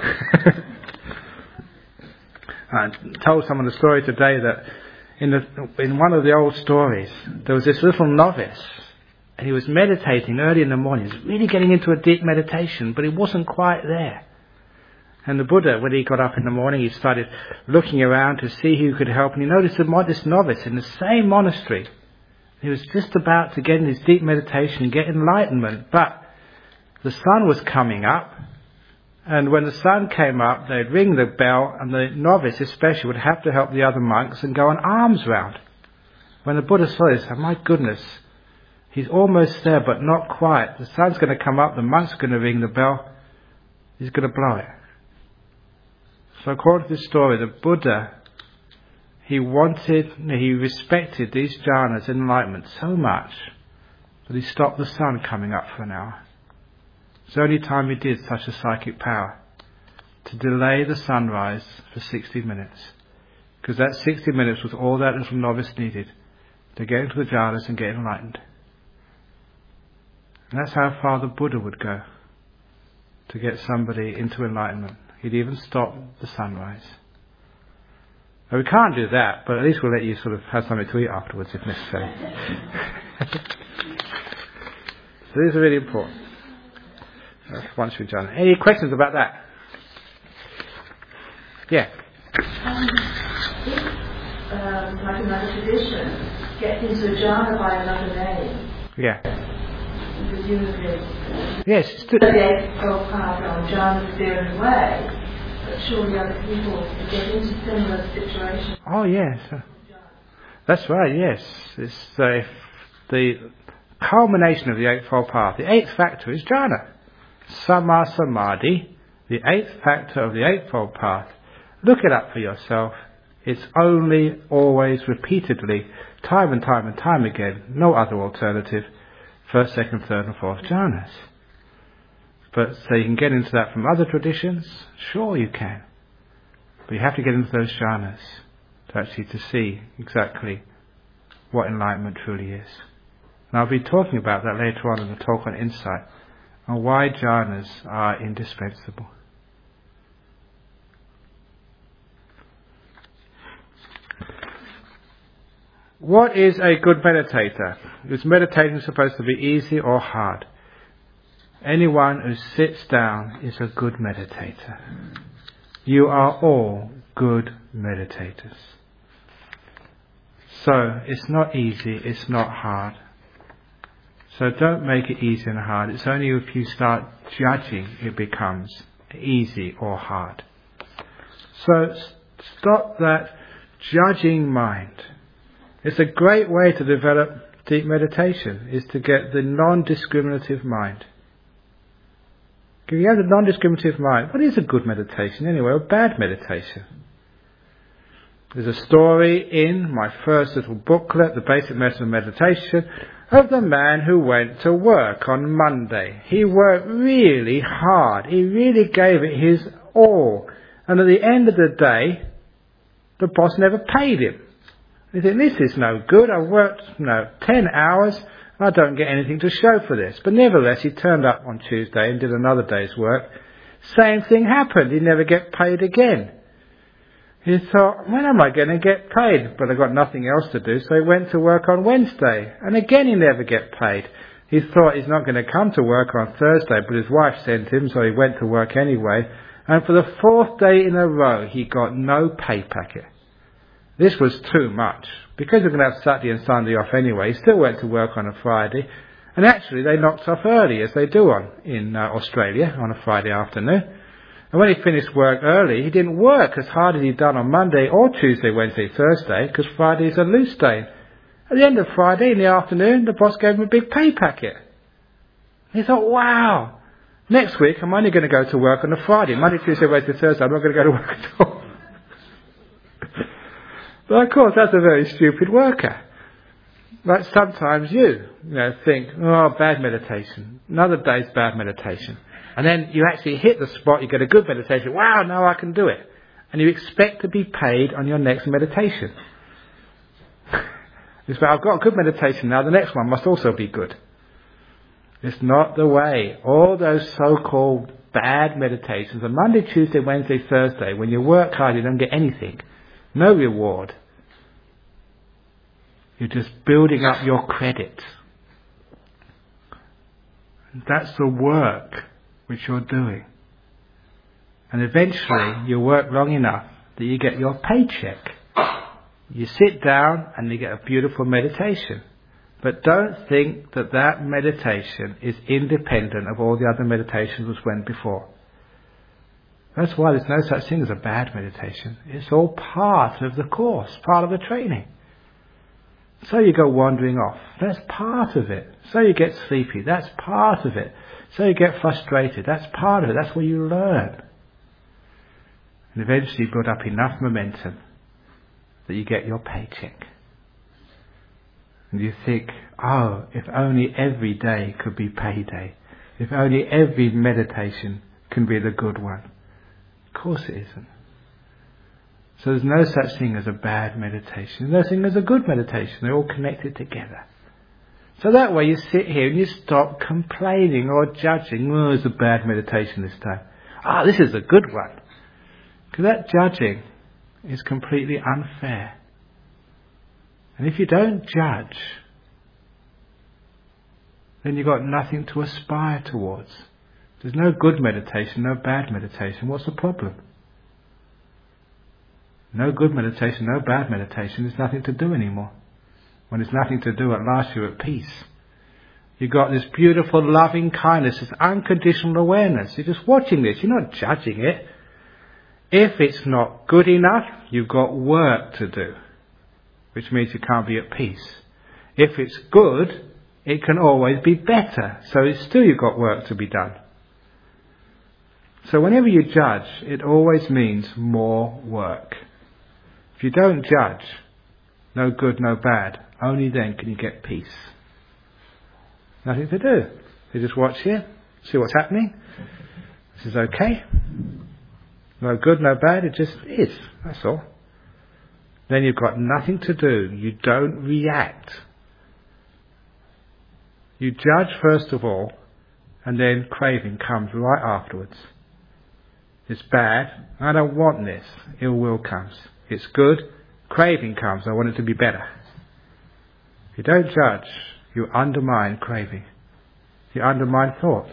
I told someone a story today that in one of the old stories, there was this little novice, and he was meditating early in the morning. He was really getting into a deep meditation, but he wasn't quite there. And the Buddha, when he got up in the morning, he started looking around to see who could help, and he noticed this novice in the same monastery. He was just about to get in his deep meditation and get enlightenment, but the sun was coming up, and when the sun came up, they'd ring the bell, and the novice especially would have to help the other monks and go on alms round. When the Buddha saw this, he said, my goodness, he's almost there, but not quite. The sun's going to come up, the monks are going to ring the bell, he's going to blow it. So according to this story, the Buddha, he respected these jhanas and enlightenment so much that he stopped the sun coming up for an hour. It's the only time he did such a psychic power, to delay the sunrise for 60 minutes. Because that 60 minutes was all that little novice needed to get into the jhanas and get enlightened. And that's how far the Buddha would go to get somebody into enlightenment. He'd even stop the sunrise. Now, we can't do that, but at least we'll let you sort of have something to eat afterwards if necessary. So these are really important. Once we've done. Any questions about that? Yeah. If, like another tradition, gets into a jhana by another name. Yeah. Presumably. Yes. The Eightfold Path on jhanas their own way. But surely other people get into similar situations. Oh yes, that's right. Yes, it's the culmination of the Eightfold Path. The eighth factor is jhana, Samma Samadhi. The eighth factor of the Eightfold Path. Look it up for yourself. It's only, always, repeatedly, time and time again. No other alternative. First, second, third, and fourth jhanas. But so you can get into that from other traditions? Sure you can. But you have to get into those jhanas to see exactly what enlightenment truly is. And I'll be talking about that later on in the talk on insight, on why jhanas are indispensable. What is a good meditator? Is meditation supposed to be easy or hard? Anyone who sits down is a good meditator. You are all good meditators. So, it's not easy, it's not hard. So don't make it easy and hard. It's only if you start judging it becomes easy or hard. So stop that judging mind. It's a great way to develop deep meditation, is to get the non-discriminative mind. If you have a non-discriminative mind, what is a good meditation anyway, or bad meditation? There's a story in my first little booklet, The Basic Method of Meditation, of the man who went to work on Monday. He worked really hard. He really gave it his all. And at the end of the day, the boss never paid him. He said, this is no good. I worked 10 hours. I don't get anything to show for this. But nevertheless, he turned up on Tuesday and did another day's work. Same thing happened. He never get paid again. He thought, when am I going to get paid? But I've got nothing else to do, so he went to work on Wednesday. And again, he never get paid. He thought he's not going to come to work on Thursday, but his wife sent him, so he went to work anyway. And for the fourth day in a row, he got no pay packet. This was too much. Because we're going to have Saturday and Sunday off anyway, he still went to work on a Friday. And actually, they knocked off early, as they do in Australia, on a Friday afternoon. And when he finished work early, he didn't work as hard as he'd done on Monday or Tuesday, Wednesday, Thursday, because Friday is a loose day. At the end of Friday, in the afternoon, the boss gave him a big pay packet. He thought, wow, next week I'm only going to go to work on a Friday. Monday, Tuesday, Wednesday, Thursday, I'm not going to go to work at all. But of course, that's a very stupid worker. Like sometimes you think, oh, bad meditation. Another day's bad meditation. And then you actually hit the spot, you get a good meditation. Wow, now I can do it. And you expect to be paid on your next meditation. You say, I've got a good meditation now, the next one must also be good. It's not the way. All those so-called bad meditations on Monday, Tuesday, Wednesday, Thursday, when you work hard you don't get anything. No reward. You're just building up your credit. That's the work which you're doing. And eventually you work long enough that you get your paycheck. You sit down and you get a beautiful meditation. But don't think that that meditation is independent of all the other meditations which went before. That's why there's no such thing as a bad meditation. It's all part of the course, part of the training. So you go wandering off. That's part of it. So you get sleepy. That's part of it. So you get frustrated. That's part of it. That's what you learn. And eventually you build up enough momentum that you get your paycheck. And you think, oh, if only every day could be payday. If only every meditation can be the good one. Of course it isn't. So there's no such thing as a bad meditation. There's no such thing as a good meditation. They're all connected together. So that way you sit here and you stop complaining or judging. Oh, it's a bad meditation this time. Ah, this is a good one. Because that judging is completely unfair. And if you don't judge, then you've got nothing to aspire towards. There's no good meditation, no bad meditation. What's the problem? No good meditation, no bad meditation. There's nothing to do anymore. When there's nothing to do, at last you're at peace. You've got this beautiful loving kindness, this unconditional awareness. You're just watching this. You're not judging it. If it's not good enough, you've got work to do, which means you can't be at peace. If it's good, it can always be better. So it's still you've got work to be done. So whenever you judge, it always means more work. If you don't judge, no good, no bad, only then can you get peace. Nothing to do. You just watch here, see what's happening. This is okay. No good, no bad, it just is. That's all. Then you've got nothing to do. You don't react. You judge first of all, and then craving comes right afterwards. It's bad. I don't want this. Ill will comes. It's good. Craving comes. I want it to be better. If you don't judge, you undermine craving. You undermine thought.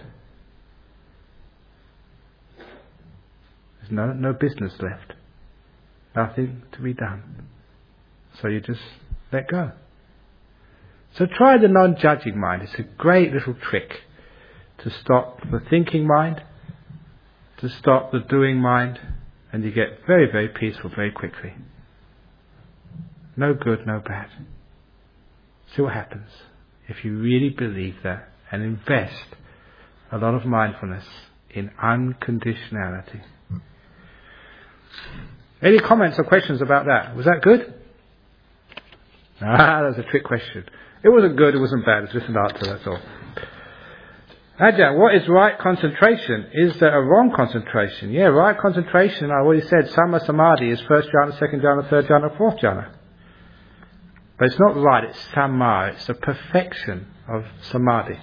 There's no business left. Nothing to be done. So you just let go. So try the non-judging mind. It's a great little trick to stop the thinking mind, to stop the doing mind, and you get very, very peaceful very quickly. No good, no bad. See what happens if you really believe that and invest a lot of mindfulness in unconditionality. Any comments or questions about that? Was that good? That was a trick question. It wasn't good, it wasn't bad, it's just an answer, that's all. Ajahn, what is right concentration? Is there a wrong concentration? Yeah, right concentration, I already said, Samma Samadhi is first jhana, second jhana, third jhana, fourth jhana. But it's not right, it's Samma, it's the perfection of Samadhi.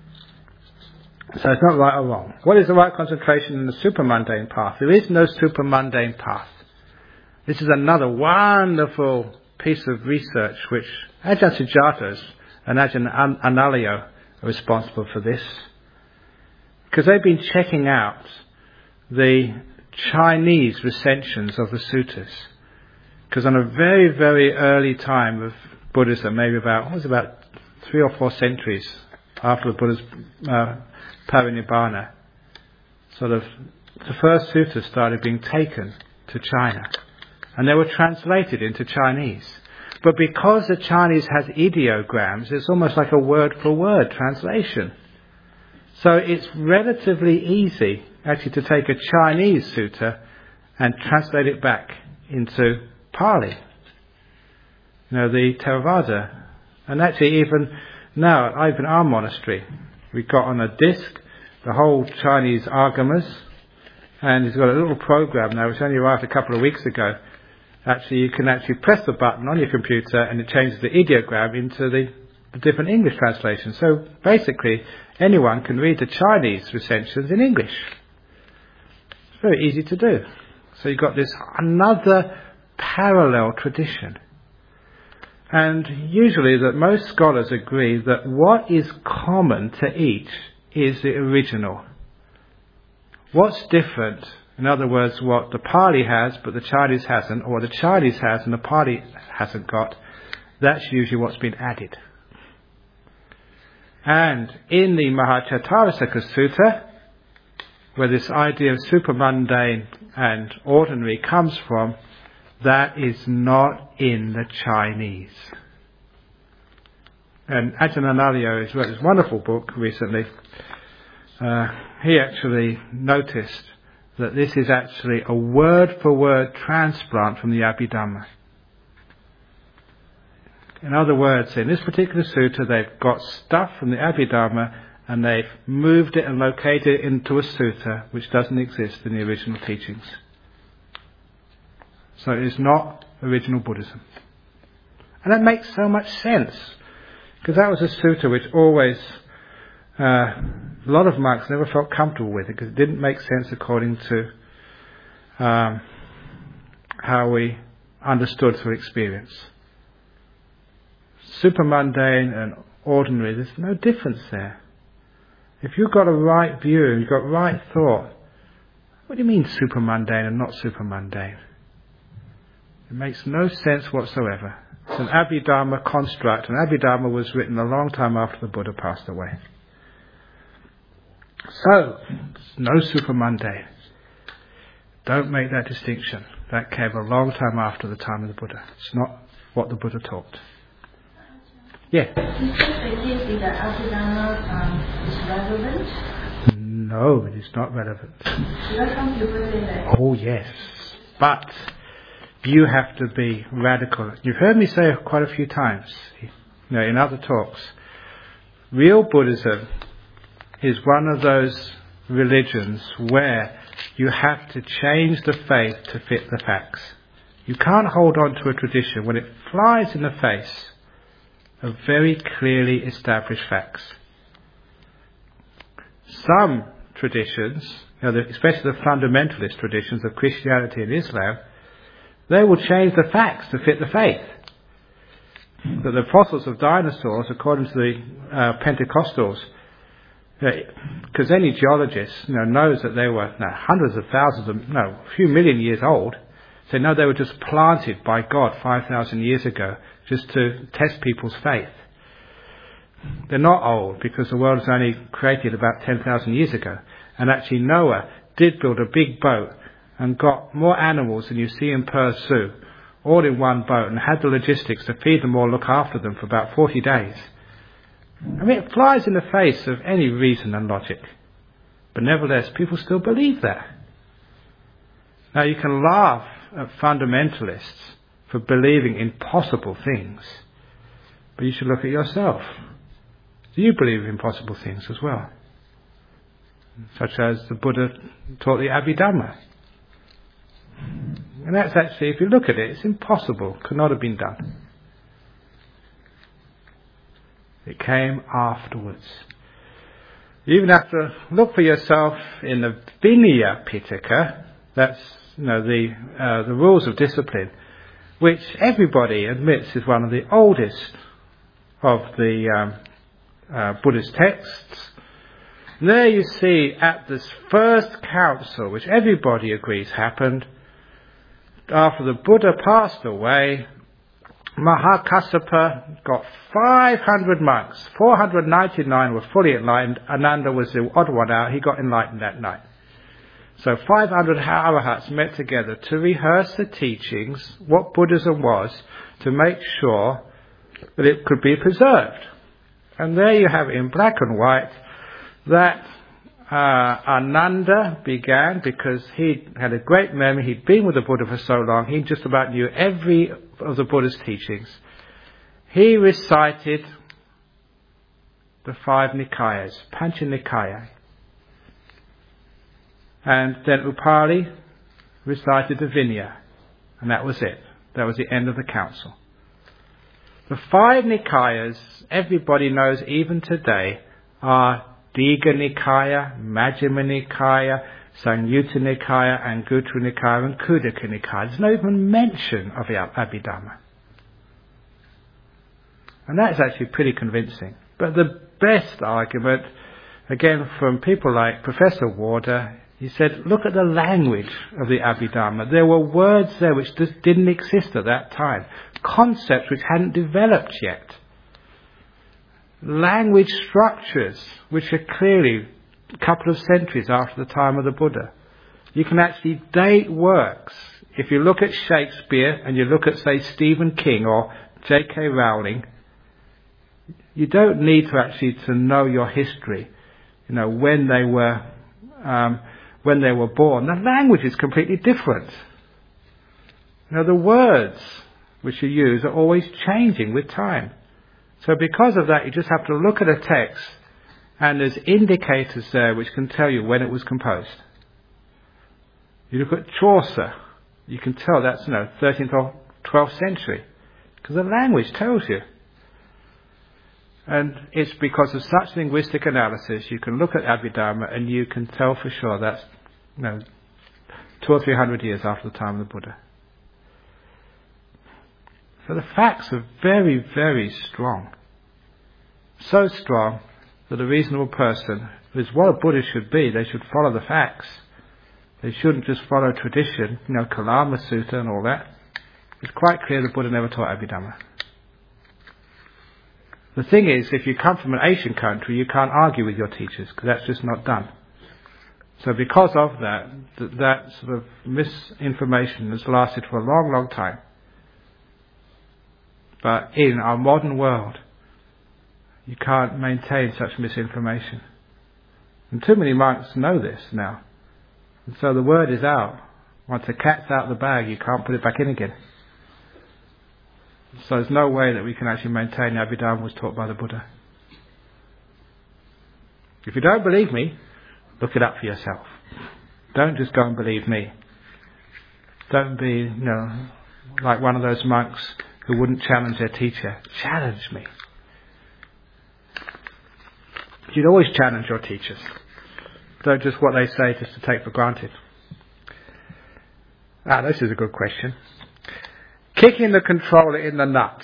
So it's not right or wrong. What is the right concentration in the super-mundane path? There is no super-mundane path. This is another wonderful piece of research which Ajahn Sujatas and Ajahn Analayo are responsible for this. Because they've been checking out the Chinese recensions of the suttas. Because on a very, very early time of Buddhism, maybe about 3 or 4 centuries after the Buddha's parinibbana, sort of the first suttas started being taken to China. And they were translated into Chinese. But because the Chinese has ideograms, it's almost like a word-for-word translation. So it's relatively easy, actually, to take a Chinese sutta and translate it back into Pali. You know, the Theravada. And actually, even now, even our monastery, we got on a disc the whole Chinese agamas, and it's got a little program now, which only arrived a couple of weeks ago. Actually, you can actually press the button on your computer and it changes the ideogram into the the different English translations. So basically, anyone can read the Chinese recensions in English. It's very easy to do. So you've got this another parallel tradition. And usually that most scholars agree that what is common to each is the original. What's different, in other words, what the Pali has but the Chinese hasn't, or what the Chinese has and the Pali hasn't got, that's usually what's been added. And in the Mahachattarasaka Sutta, where this idea of supermundane and ordinary comes from, that is not in the Chinese. And Ajahn Analayo has wrote this wonderful book recently. He actually noticed that this is actually a word-for-word transplant from the Abhidhamma. In other words, in this particular sutta, they've got stuff from the Abhidhamma and they've moved it and located it into a sutta which doesn't exist in the original teachings. So it is not original Buddhism. And that makes so much sense, because that was a sutta which always, a lot of monks never felt comfortable with it, because it didn't make sense according to how we understood through experience. Supermundane and ordinary, there's no difference there. If you've got a right view, you've got right thought, what do you mean supermundane and not supermundane? It makes no sense whatsoever. It's an Abhidhamma construct, and Abhidhamma was written a long time after the Buddha passed away. So, no supermundane. Don't make that distinction. That came a long time after the time of the Buddha. It's not what the Buddha taught. Yeah? You think that Abhidhamma is relevant? No, it is not relevant. Should I come to your birthday? Oh yes, but you have to be radical. You've heard me say quite a few times, in other talks, real Buddhism is one of those religions where you have to change the faith to fit the facts. You can't hold on to a tradition when it flies in the face of very clearly established facts. Some traditions, especially the fundamentalist traditions of Christianity and Islam, they will change the facts to fit the faith. That the fossils of dinosaurs, according to the Pentecostals, because any geologist knows that they were hundreds of thousands of, a few million years old, so they were just planted by God 5,000 years ago just to test people's faith. They're not old because the world was only created about 10,000 years ago. And actually Noah did build a big boat and got more animals than you see in Perth Zoo, all in one boat, and had the logistics to feed them all, look after them for about 40 days. I mean, it flies in the face of any reason and logic. But nevertheless, people still believe that. Now, you can laugh at fundamentalists for believing impossible things, but you should look at yourself. Do you believe impossible things as well? Such as the Buddha taught the Abhidhamma. And that's actually, if you look at it, it's impossible. Could not have been done. It came afterwards. You even have to look for yourself in the Vinaya Pitaka. That's the rules of discipline, which everybody admits is one of the oldest of the Buddhist texts. And there you see at this first council, which everybody agrees happened, after the Buddha passed away, Mahakassapa got 500 monks. 499 were fully enlightened. Ananda was the odd one out. He got enlightened that night. So 500 arahats met together to rehearse the teachings, what Buddhism was, to make sure that it could be preserved. And there you have in black and white that Ananda began, because he had a great memory. He'd been with the Buddha for so long, he just about knew every of the Buddha's teachings. He recited the 5 Nikayas, Pancha Nikaya. And then Upali recited the Vinaya. And that was it. That was the end of the council. The 5 Nikayas, everybody knows even today, are Digha Nikaya, Majjhima Nikaya, Samyutta Nikaya, Anguttara Nikaya, and Khuddaka Nikaya. There's no even mention of the Abhidhamma. And that's actually pretty convincing. But the best argument, again from people like Professor Warder, he said, look at the language of the Abhidhamma. There were words there which just didn't exist at that time. Concepts which hadn't developed yet. Language structures which are clearly a couple of centuries after the time of the Buddha. You can actually date works. If you look at Shakespeare and you look at, say, Stephen King or J.K. Rowling, you don't need to actually to know your history, when they were born. The language is completely different. The words which you use are always changing with time. So because of that, you just have to look at a text, and there's indicators there which can tell you when it was composed. You look at Chaucer, you can tell that's 13th or 12th century, because the language tells you. And it's because of such linguistic analysis you can look at Abhidhamma and you can tell for sure that's 200 or 300 years after the time of the Buddha. So the facts are very, very strong. So strong that a reasonable person, is what a Buddhist should be, they should follow the facts. They shouldn't just follow tradition, Kalama Sutta and all that. It's quite clear the Buddha never taught Abhidhamma. The thing is, if you come from an Asian country, you can't argue with your teachers, because that's just not done. So because of that sort of misinformation has lasted for a long, long time. But in our modern world, you can't maintain such misinformation. And too many monks know this now. And so the word is out. Once the cat's out of the bag, you can't put it back in again. So there's no way that we can actually maintain Abhidhamma was taught by the Buddha. If you don't believe me, look it up for yourself. Don't just go and believe me. Don't be, like one of those monks who wouldn't challenge their teacher. Challenge me. You'd always challenge your teachers. Don't just what they say just to take for granted. This is a good question. Kicking the controller in the nuts.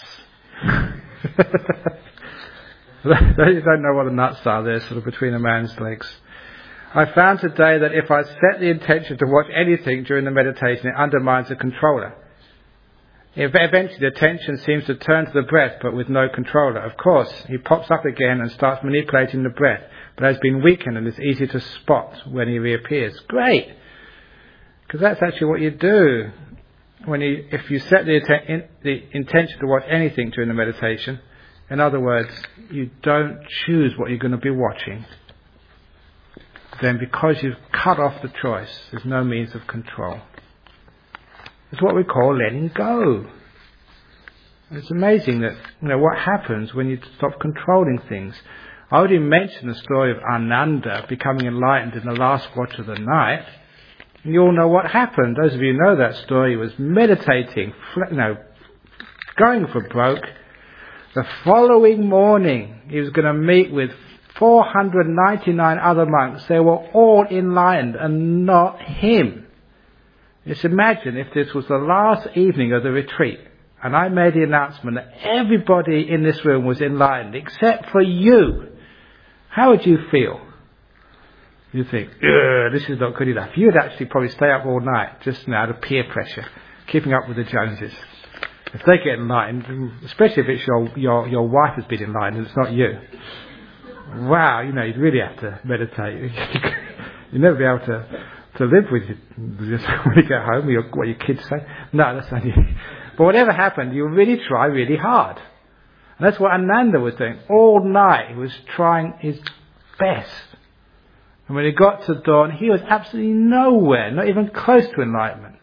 You don't know what the nuts are. They're sort of between a man's legs. I found today that if I set the intention to watch anything during the meditation, it undermines the controller. Eventually the attention seems to turn to the breath, but with no controller. Of course, he pops up again and starts manipulating the breath, but has been weakened and it's easy to spot when he reappears. Great! Because that's actually what you do. If you set the intention to watch anything during the meditation, in other words, you don't choose what you're going to be watching, then because you've cut off the choice, there's no means of control. It's what we call letting go. It's amazing that what happens when you stop controlling things. I already mentioned the story of Ananda becoming enlightened in the last watch of the night. You all know what happened. Those of you who know that story, he was meditating, going for broke. The following morning, he was going to meet with 499 other monks. They were all enlightened and not him. Just imagine if this was the last evening of the retreat and I made the announcement that everybody in this room was enlightened except for you. How would you feel? You think, this is not good enough. You'd actually probably stay up all night just out of peer pressure, keeping up with the Joneses. If they get enlightened, especially if it's your wife has been enlightened and it's not you. Wow, you'd really have to meditate. You'd never be able to live with it just when you get home, what your kids say. No, that's not you. But whatever happened, you really try really hard. And that's what Ananda was doing. All night he was trying his best. And when he got to dawn, he was absolutely nowhere, not even close to enlightenment.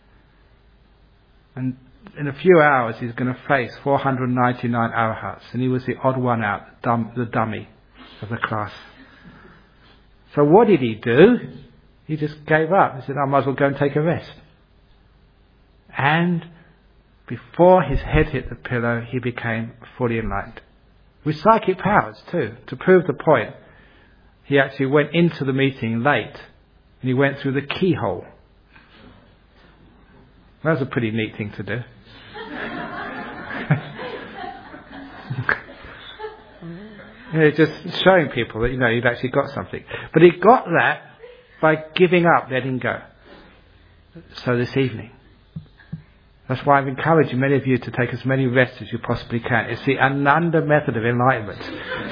And in a few hours he's going to face 499 arahats, and he was the odd one out, the dummy of the class. So what did he do? He just gave up. He said, I might as well go and take a rest. And before his head hit the pillow, he became fully enlightened. With psychic powers too. To prove the point, he actually went into the meeting late and he went through the keyhole. That was a pretty neat thing to do. Just showing people that, you've actually got something. But he got that by giving up, letting go. So this evening, that's why I'm encouraging many of you to take as many rests as you possibly can. It's the Ananda method of enlightenment.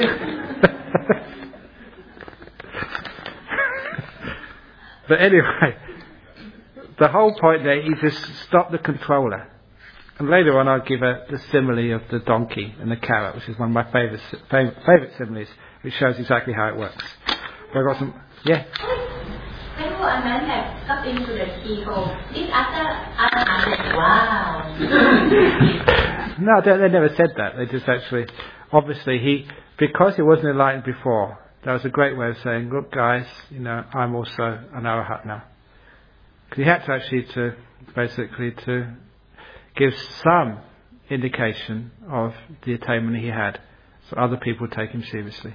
But anyway, the whole point there is just stop the controller. And later on I'll give the simile of the donkey and the carrot, which is one of my favourite similes, which shows exactly how it works. But I've got some... Yeah? When you had got into the keyhole, this after wow. No, they never said that. They just actually... Obviously, because he wasn't enlightened before, that was a great way of saying, look guys, I'm also an arahat now. Because he had to actually to give some indication of the attainment he had, so other people would take him seriously.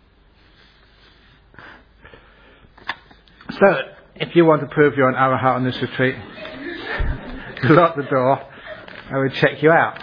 So, if you want to prove you're an arahat on this retreat, lock the door and we'll check you out.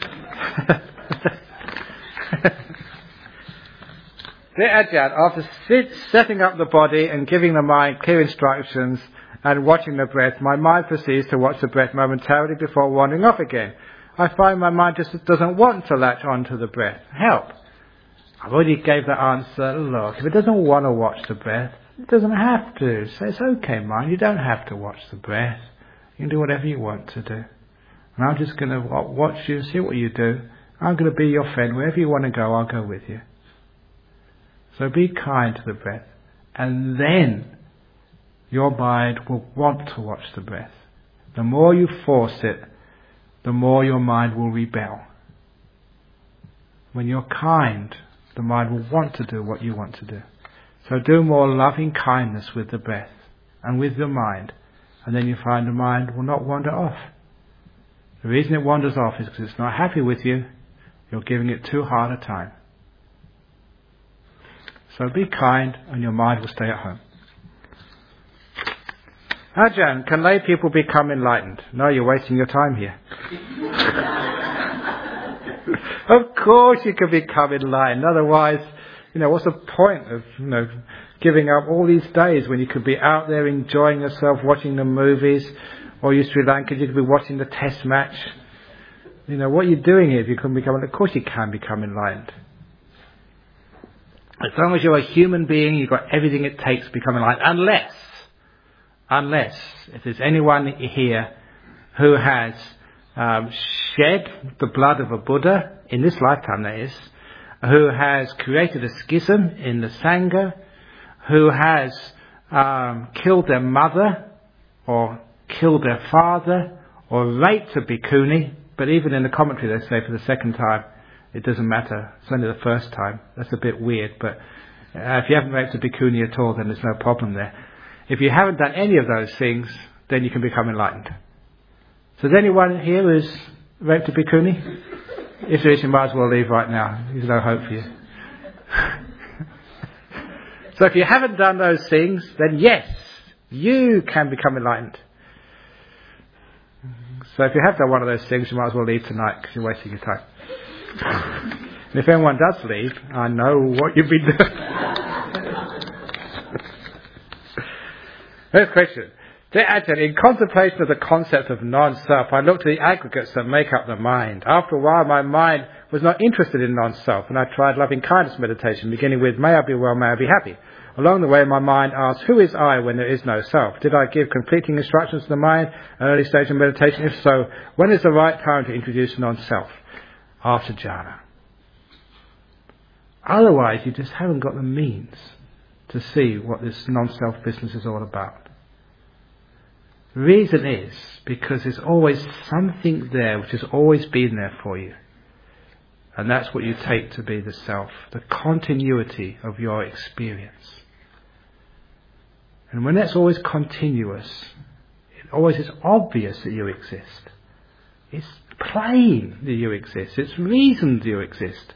Dear Ajahn, after setting up the body and giving the mind clear instructions and watching the breath, my mind proceeds to watch the breath momentarily before wandering off again. I find my mind just doesn't want to latch onto the breath. Help! I've already gave the answer. Look, if it doesn't want to watch the breath, it doesn't have to. So it's okay, mind. You don't have to watch the breath. You can do whatever you want to do. And I'm just going to watch you, see what you do. I'm going to be your friend. Wherever you want to go, I'll go with you. So be kind to the breath. And then your mind will want to watch the breath. The more you force it, the more your mind will rebel. When you're kind, the mind will want to do what you want to do. So do more loving kindness with the breath and with your mind, and then you find the mind will not wander off. The reason it wanders off is because it's not happy with you. You're giving it too hard a time. So be kind and your mind will stay at home. Ajahn, can lay people become enlightened? No, you're wasting your time here. Of course you can become enlightened. Otherwise, what's the point of, giving up all these days when you could be out there enjoying yourself, watching the movies, or you Sri Lankans, you could be watching the test match. What are you doing here if you can become, of course you can become enlightened. As long as you're a human being, you've got everything it takes to become enlightened. Unless, if there's anyone here who has shed the blood of a Buddha, in this lifetime that is, who has created a schism in the Sangha, who has killed their mother, or killed their father, or raped a bhikkhuni, but even in the commentary they say for the second time, it doesn't matter, it's only the first time. That's a bit weird, but if you haven't raped a bhikkhuni at all, then there's no problem there. If you haven't done any of those things, then you can become enlightened. So is anyone here who's raped a bhikkhuni? If there is, you might as well leave right now. There's no hope for you. So if you haven't done those things, then yes, you can become enlightened. So if you have done one of those things, you might as well leave tonight because you're wasting your time. And if anyone does leave, I know what you've been doing. Next question. Dear Ajahn, in contemplation of the concept of non-self, I looked at the aggregates that make up the mind. After a while, my mind was not interested in non-self, and I tried loving-kindness meditation, beginning with, may I be well, may I be happy. Along the way, my mind asked, who is I when there is no self? Did I give completing instructions to the mind at an early stage of meditation? If so, when is the right time to introduce non-self? After jhana. Otherwise, you just haven't got the means to see what this non-self business is all about. The reason is because there's always something there which has always been there for you. And that's what you take to be the self, the continuity of your experience. And when that's always continuous, it always is obvious that you exist. It's plain that you exist. It's reasoned you exist.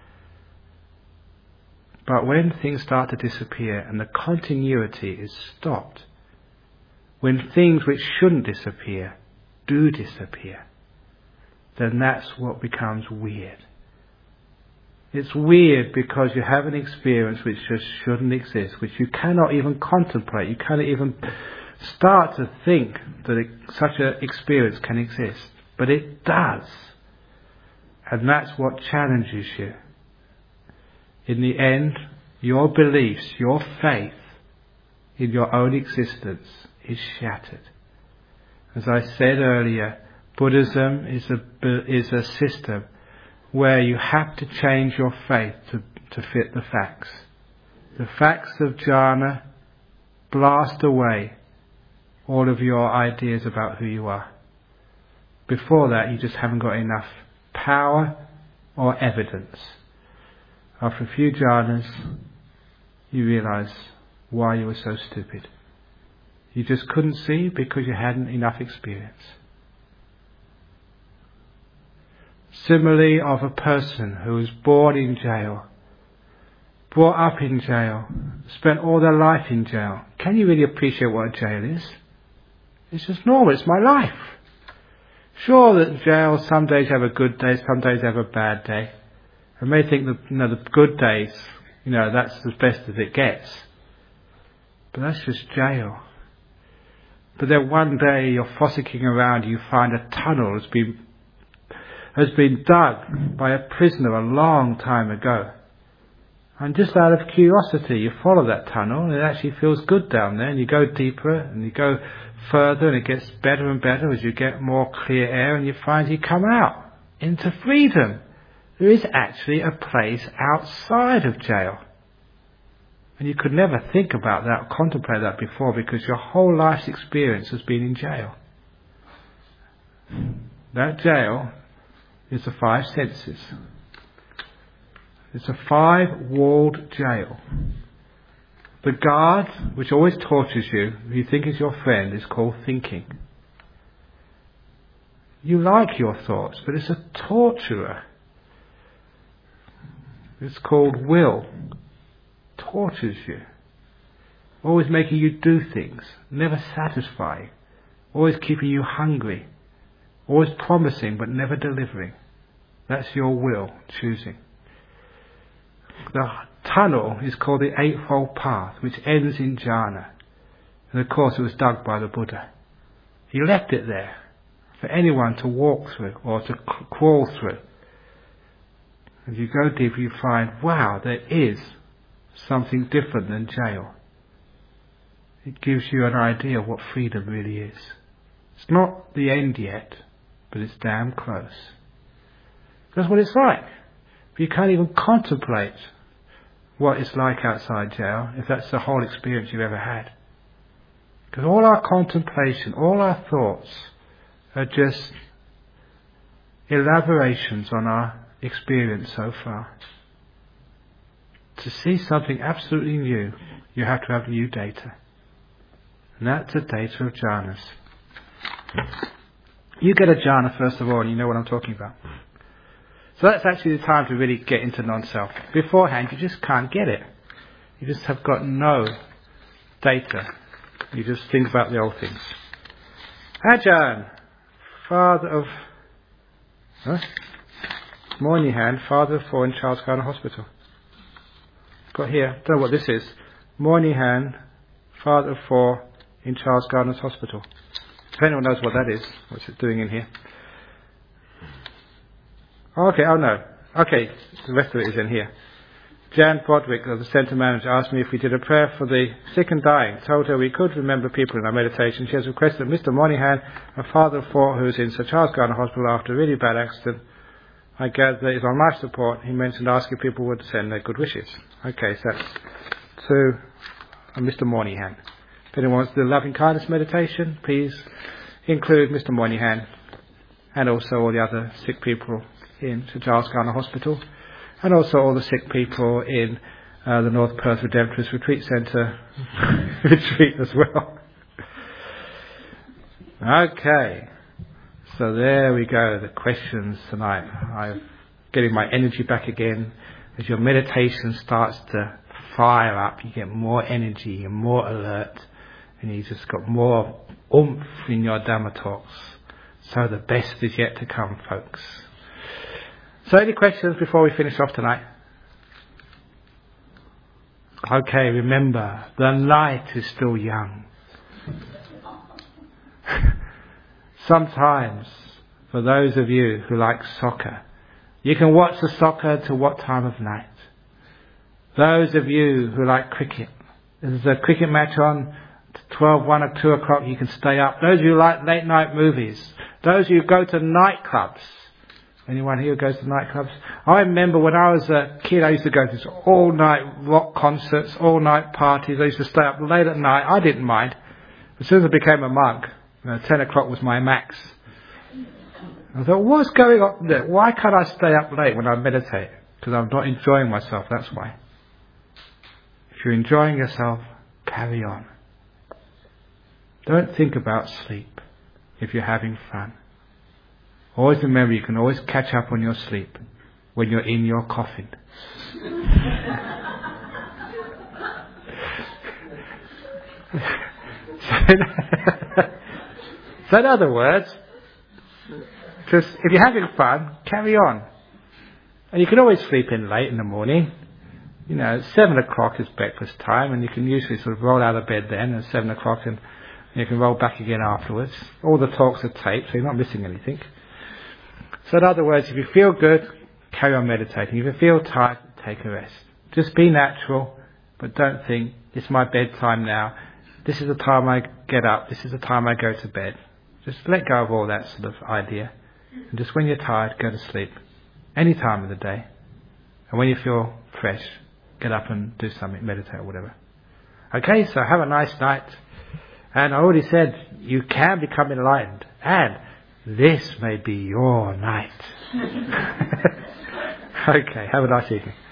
But when things start to disappear and the continuity is stopped, when things which shouldn't disappear do disappear, then that's what becomes weird. It's weird because you have an experience which just shouldn't exist, which you cannot even contemplate. You cannot even start to think that such an experience can exist. But it does. And that's what challenges you. In the end, your beliefs, your faith in your own existence is shattered. As I said earlier, Buddhism is a system where you have to change your faith to fit the facts. The facts of jhana blast away all of your ideas about who you are. Before that, you just haven't got enough power or evidence. After a few jhanas, you realize why you were so stupid. You just couldn't see because you hadn't enough experience. Similarly, of a person who was born in jail, brought up in jail, spent all their life in jail. Can you really appreciate what a jail is? It's just normal, it's my life. Sure that jail, some days have a good day, some days have a bad day. I may think that the good days, that's as best as it gets. But that's just jail. But then one day you're frolicking around, you find a tunnel has been dug by a prisoner a long time ago. And just out of curiosity, you follow that tunnel, and it actually feels good down there, and you go deeper, and you go further, and it gets better and better as you get more clear air, and you find you come out into freedom. There is actually a place outside of jail. And you could never think about that, or contemplate that before, because your whole life's experience has been in jail. That jail is the 5 senses. It's a 5-walled jail. The guard, which always tortures you, who you think is your friend, is called thinking. You like your thoughts, but it's a torturer. It's called will. Tortures you. Always making you do things. Never satisfying. Always keeping you hungry. Always promising but never delivering. That's your will choosing. The tunnel is called the Eightfold Path, which ends in jhana. And of course it was dug by the Buddha. He left it there for anyone to walk through or to crawl through. As you go deeper, you find, wow, there is something different than jail. It gives you an idea of what freedom really is. It's not the end yet, but it's damn close. That's what it's like. But you can't even contemplate what it's like outside jail if that's the whole experience you've ever had. Because all our contemplation, all our thoughts are just elaborations on our experience so far. To see something absolutely new, you have to have new data. And that's the data of jhanas. You get a jhana first of all, and you know what I'm talking about. So that's actually the time to really get into non-self. Beforehand, you just can't get it. You just have got no data. You just think about the old things. Ajahn, father of... Moynihan, father of 4 in Charles Gardner Hospital. Got here, don't know what this is. Moynihan, father of 4 in Charles Gardner's Hospital. If anyone knows what that is, what's it doing in here? Okay, oh no. Okay, the rest of it is in here. Jan Broderick, the centre manager, asked me if we did a prayer for the sick and dying. Told her we could remember people in our meditation. She has requested that Mr. Moynihan, a father of 4 who is in Sir Charles Gardner Hospital after a really bad accident, I gather that is on life support. He mentioned asking people would send their good wishes. Okay, so that's to Mr. Moynihan. If anyone wants to do the loving kindness meditation, please include Mr. Moynihan and also all the other sick people in Sir Charles Gardner Hospital, and also all the sick people in the North Perth Redemptorist Retreat Centre retreat as well. Okay, So there we go, the questions tonight. I'm getting my energy back again. As your meditation starts to fire up, you get more energy and more alert, and you just got more oomph in your Dhamma talks. So the best is yet to come, folks. So any questions before we finish off tonight? Okay, remember, the light is still young. Sometimes, for those of you who like soccer, you can watch the soccer till what time of night? Those of you who like cricket, there's a cricket match on 12, 1 or 2 o'clock, you can stay up. Those of you who like late night movies, those of you who go to nightclubs. Anyone here who goes to nightclubs? I remember when I was a kid, I used to go to all night rock concerts, all night parties. I used to stay up late at night. I didn't mind. As soon as I became a monk, 10 o'clock was my max. I thought, what's going on there? Why can't I stay up late when I meditate? Because I'm not enjoying myself, that's why. If you're enjoying yourself, carry on. Don't think about sleep if you're having fun. Always remember, you can always catch up on your sleep when you're in your coffin. So in other words, just if you're having fun, carry on. And you can always sleep in late in the morning. 7 o'clock is breakfast time, and you can usually sort of roll out of bed then at 7 o'clock, and you can roll back again afterwards. All the talks are taped, so you're not missing anything. So in other words, if you feel good, carry on meditating. If you feel tired, take a rest. Just be natural, but don't think, it's my bedtime now. This is the time I get up. This is the time I go to bed. Just let go of all that sort of idea. And just when you're tired, go to sleep. Any time of the day. And when you feel fresh, get up and do something, meditate or whatever. Okay, so have a nice night. And I already said, you can become enlightened. And this may be your night. Okay, have a nice evening.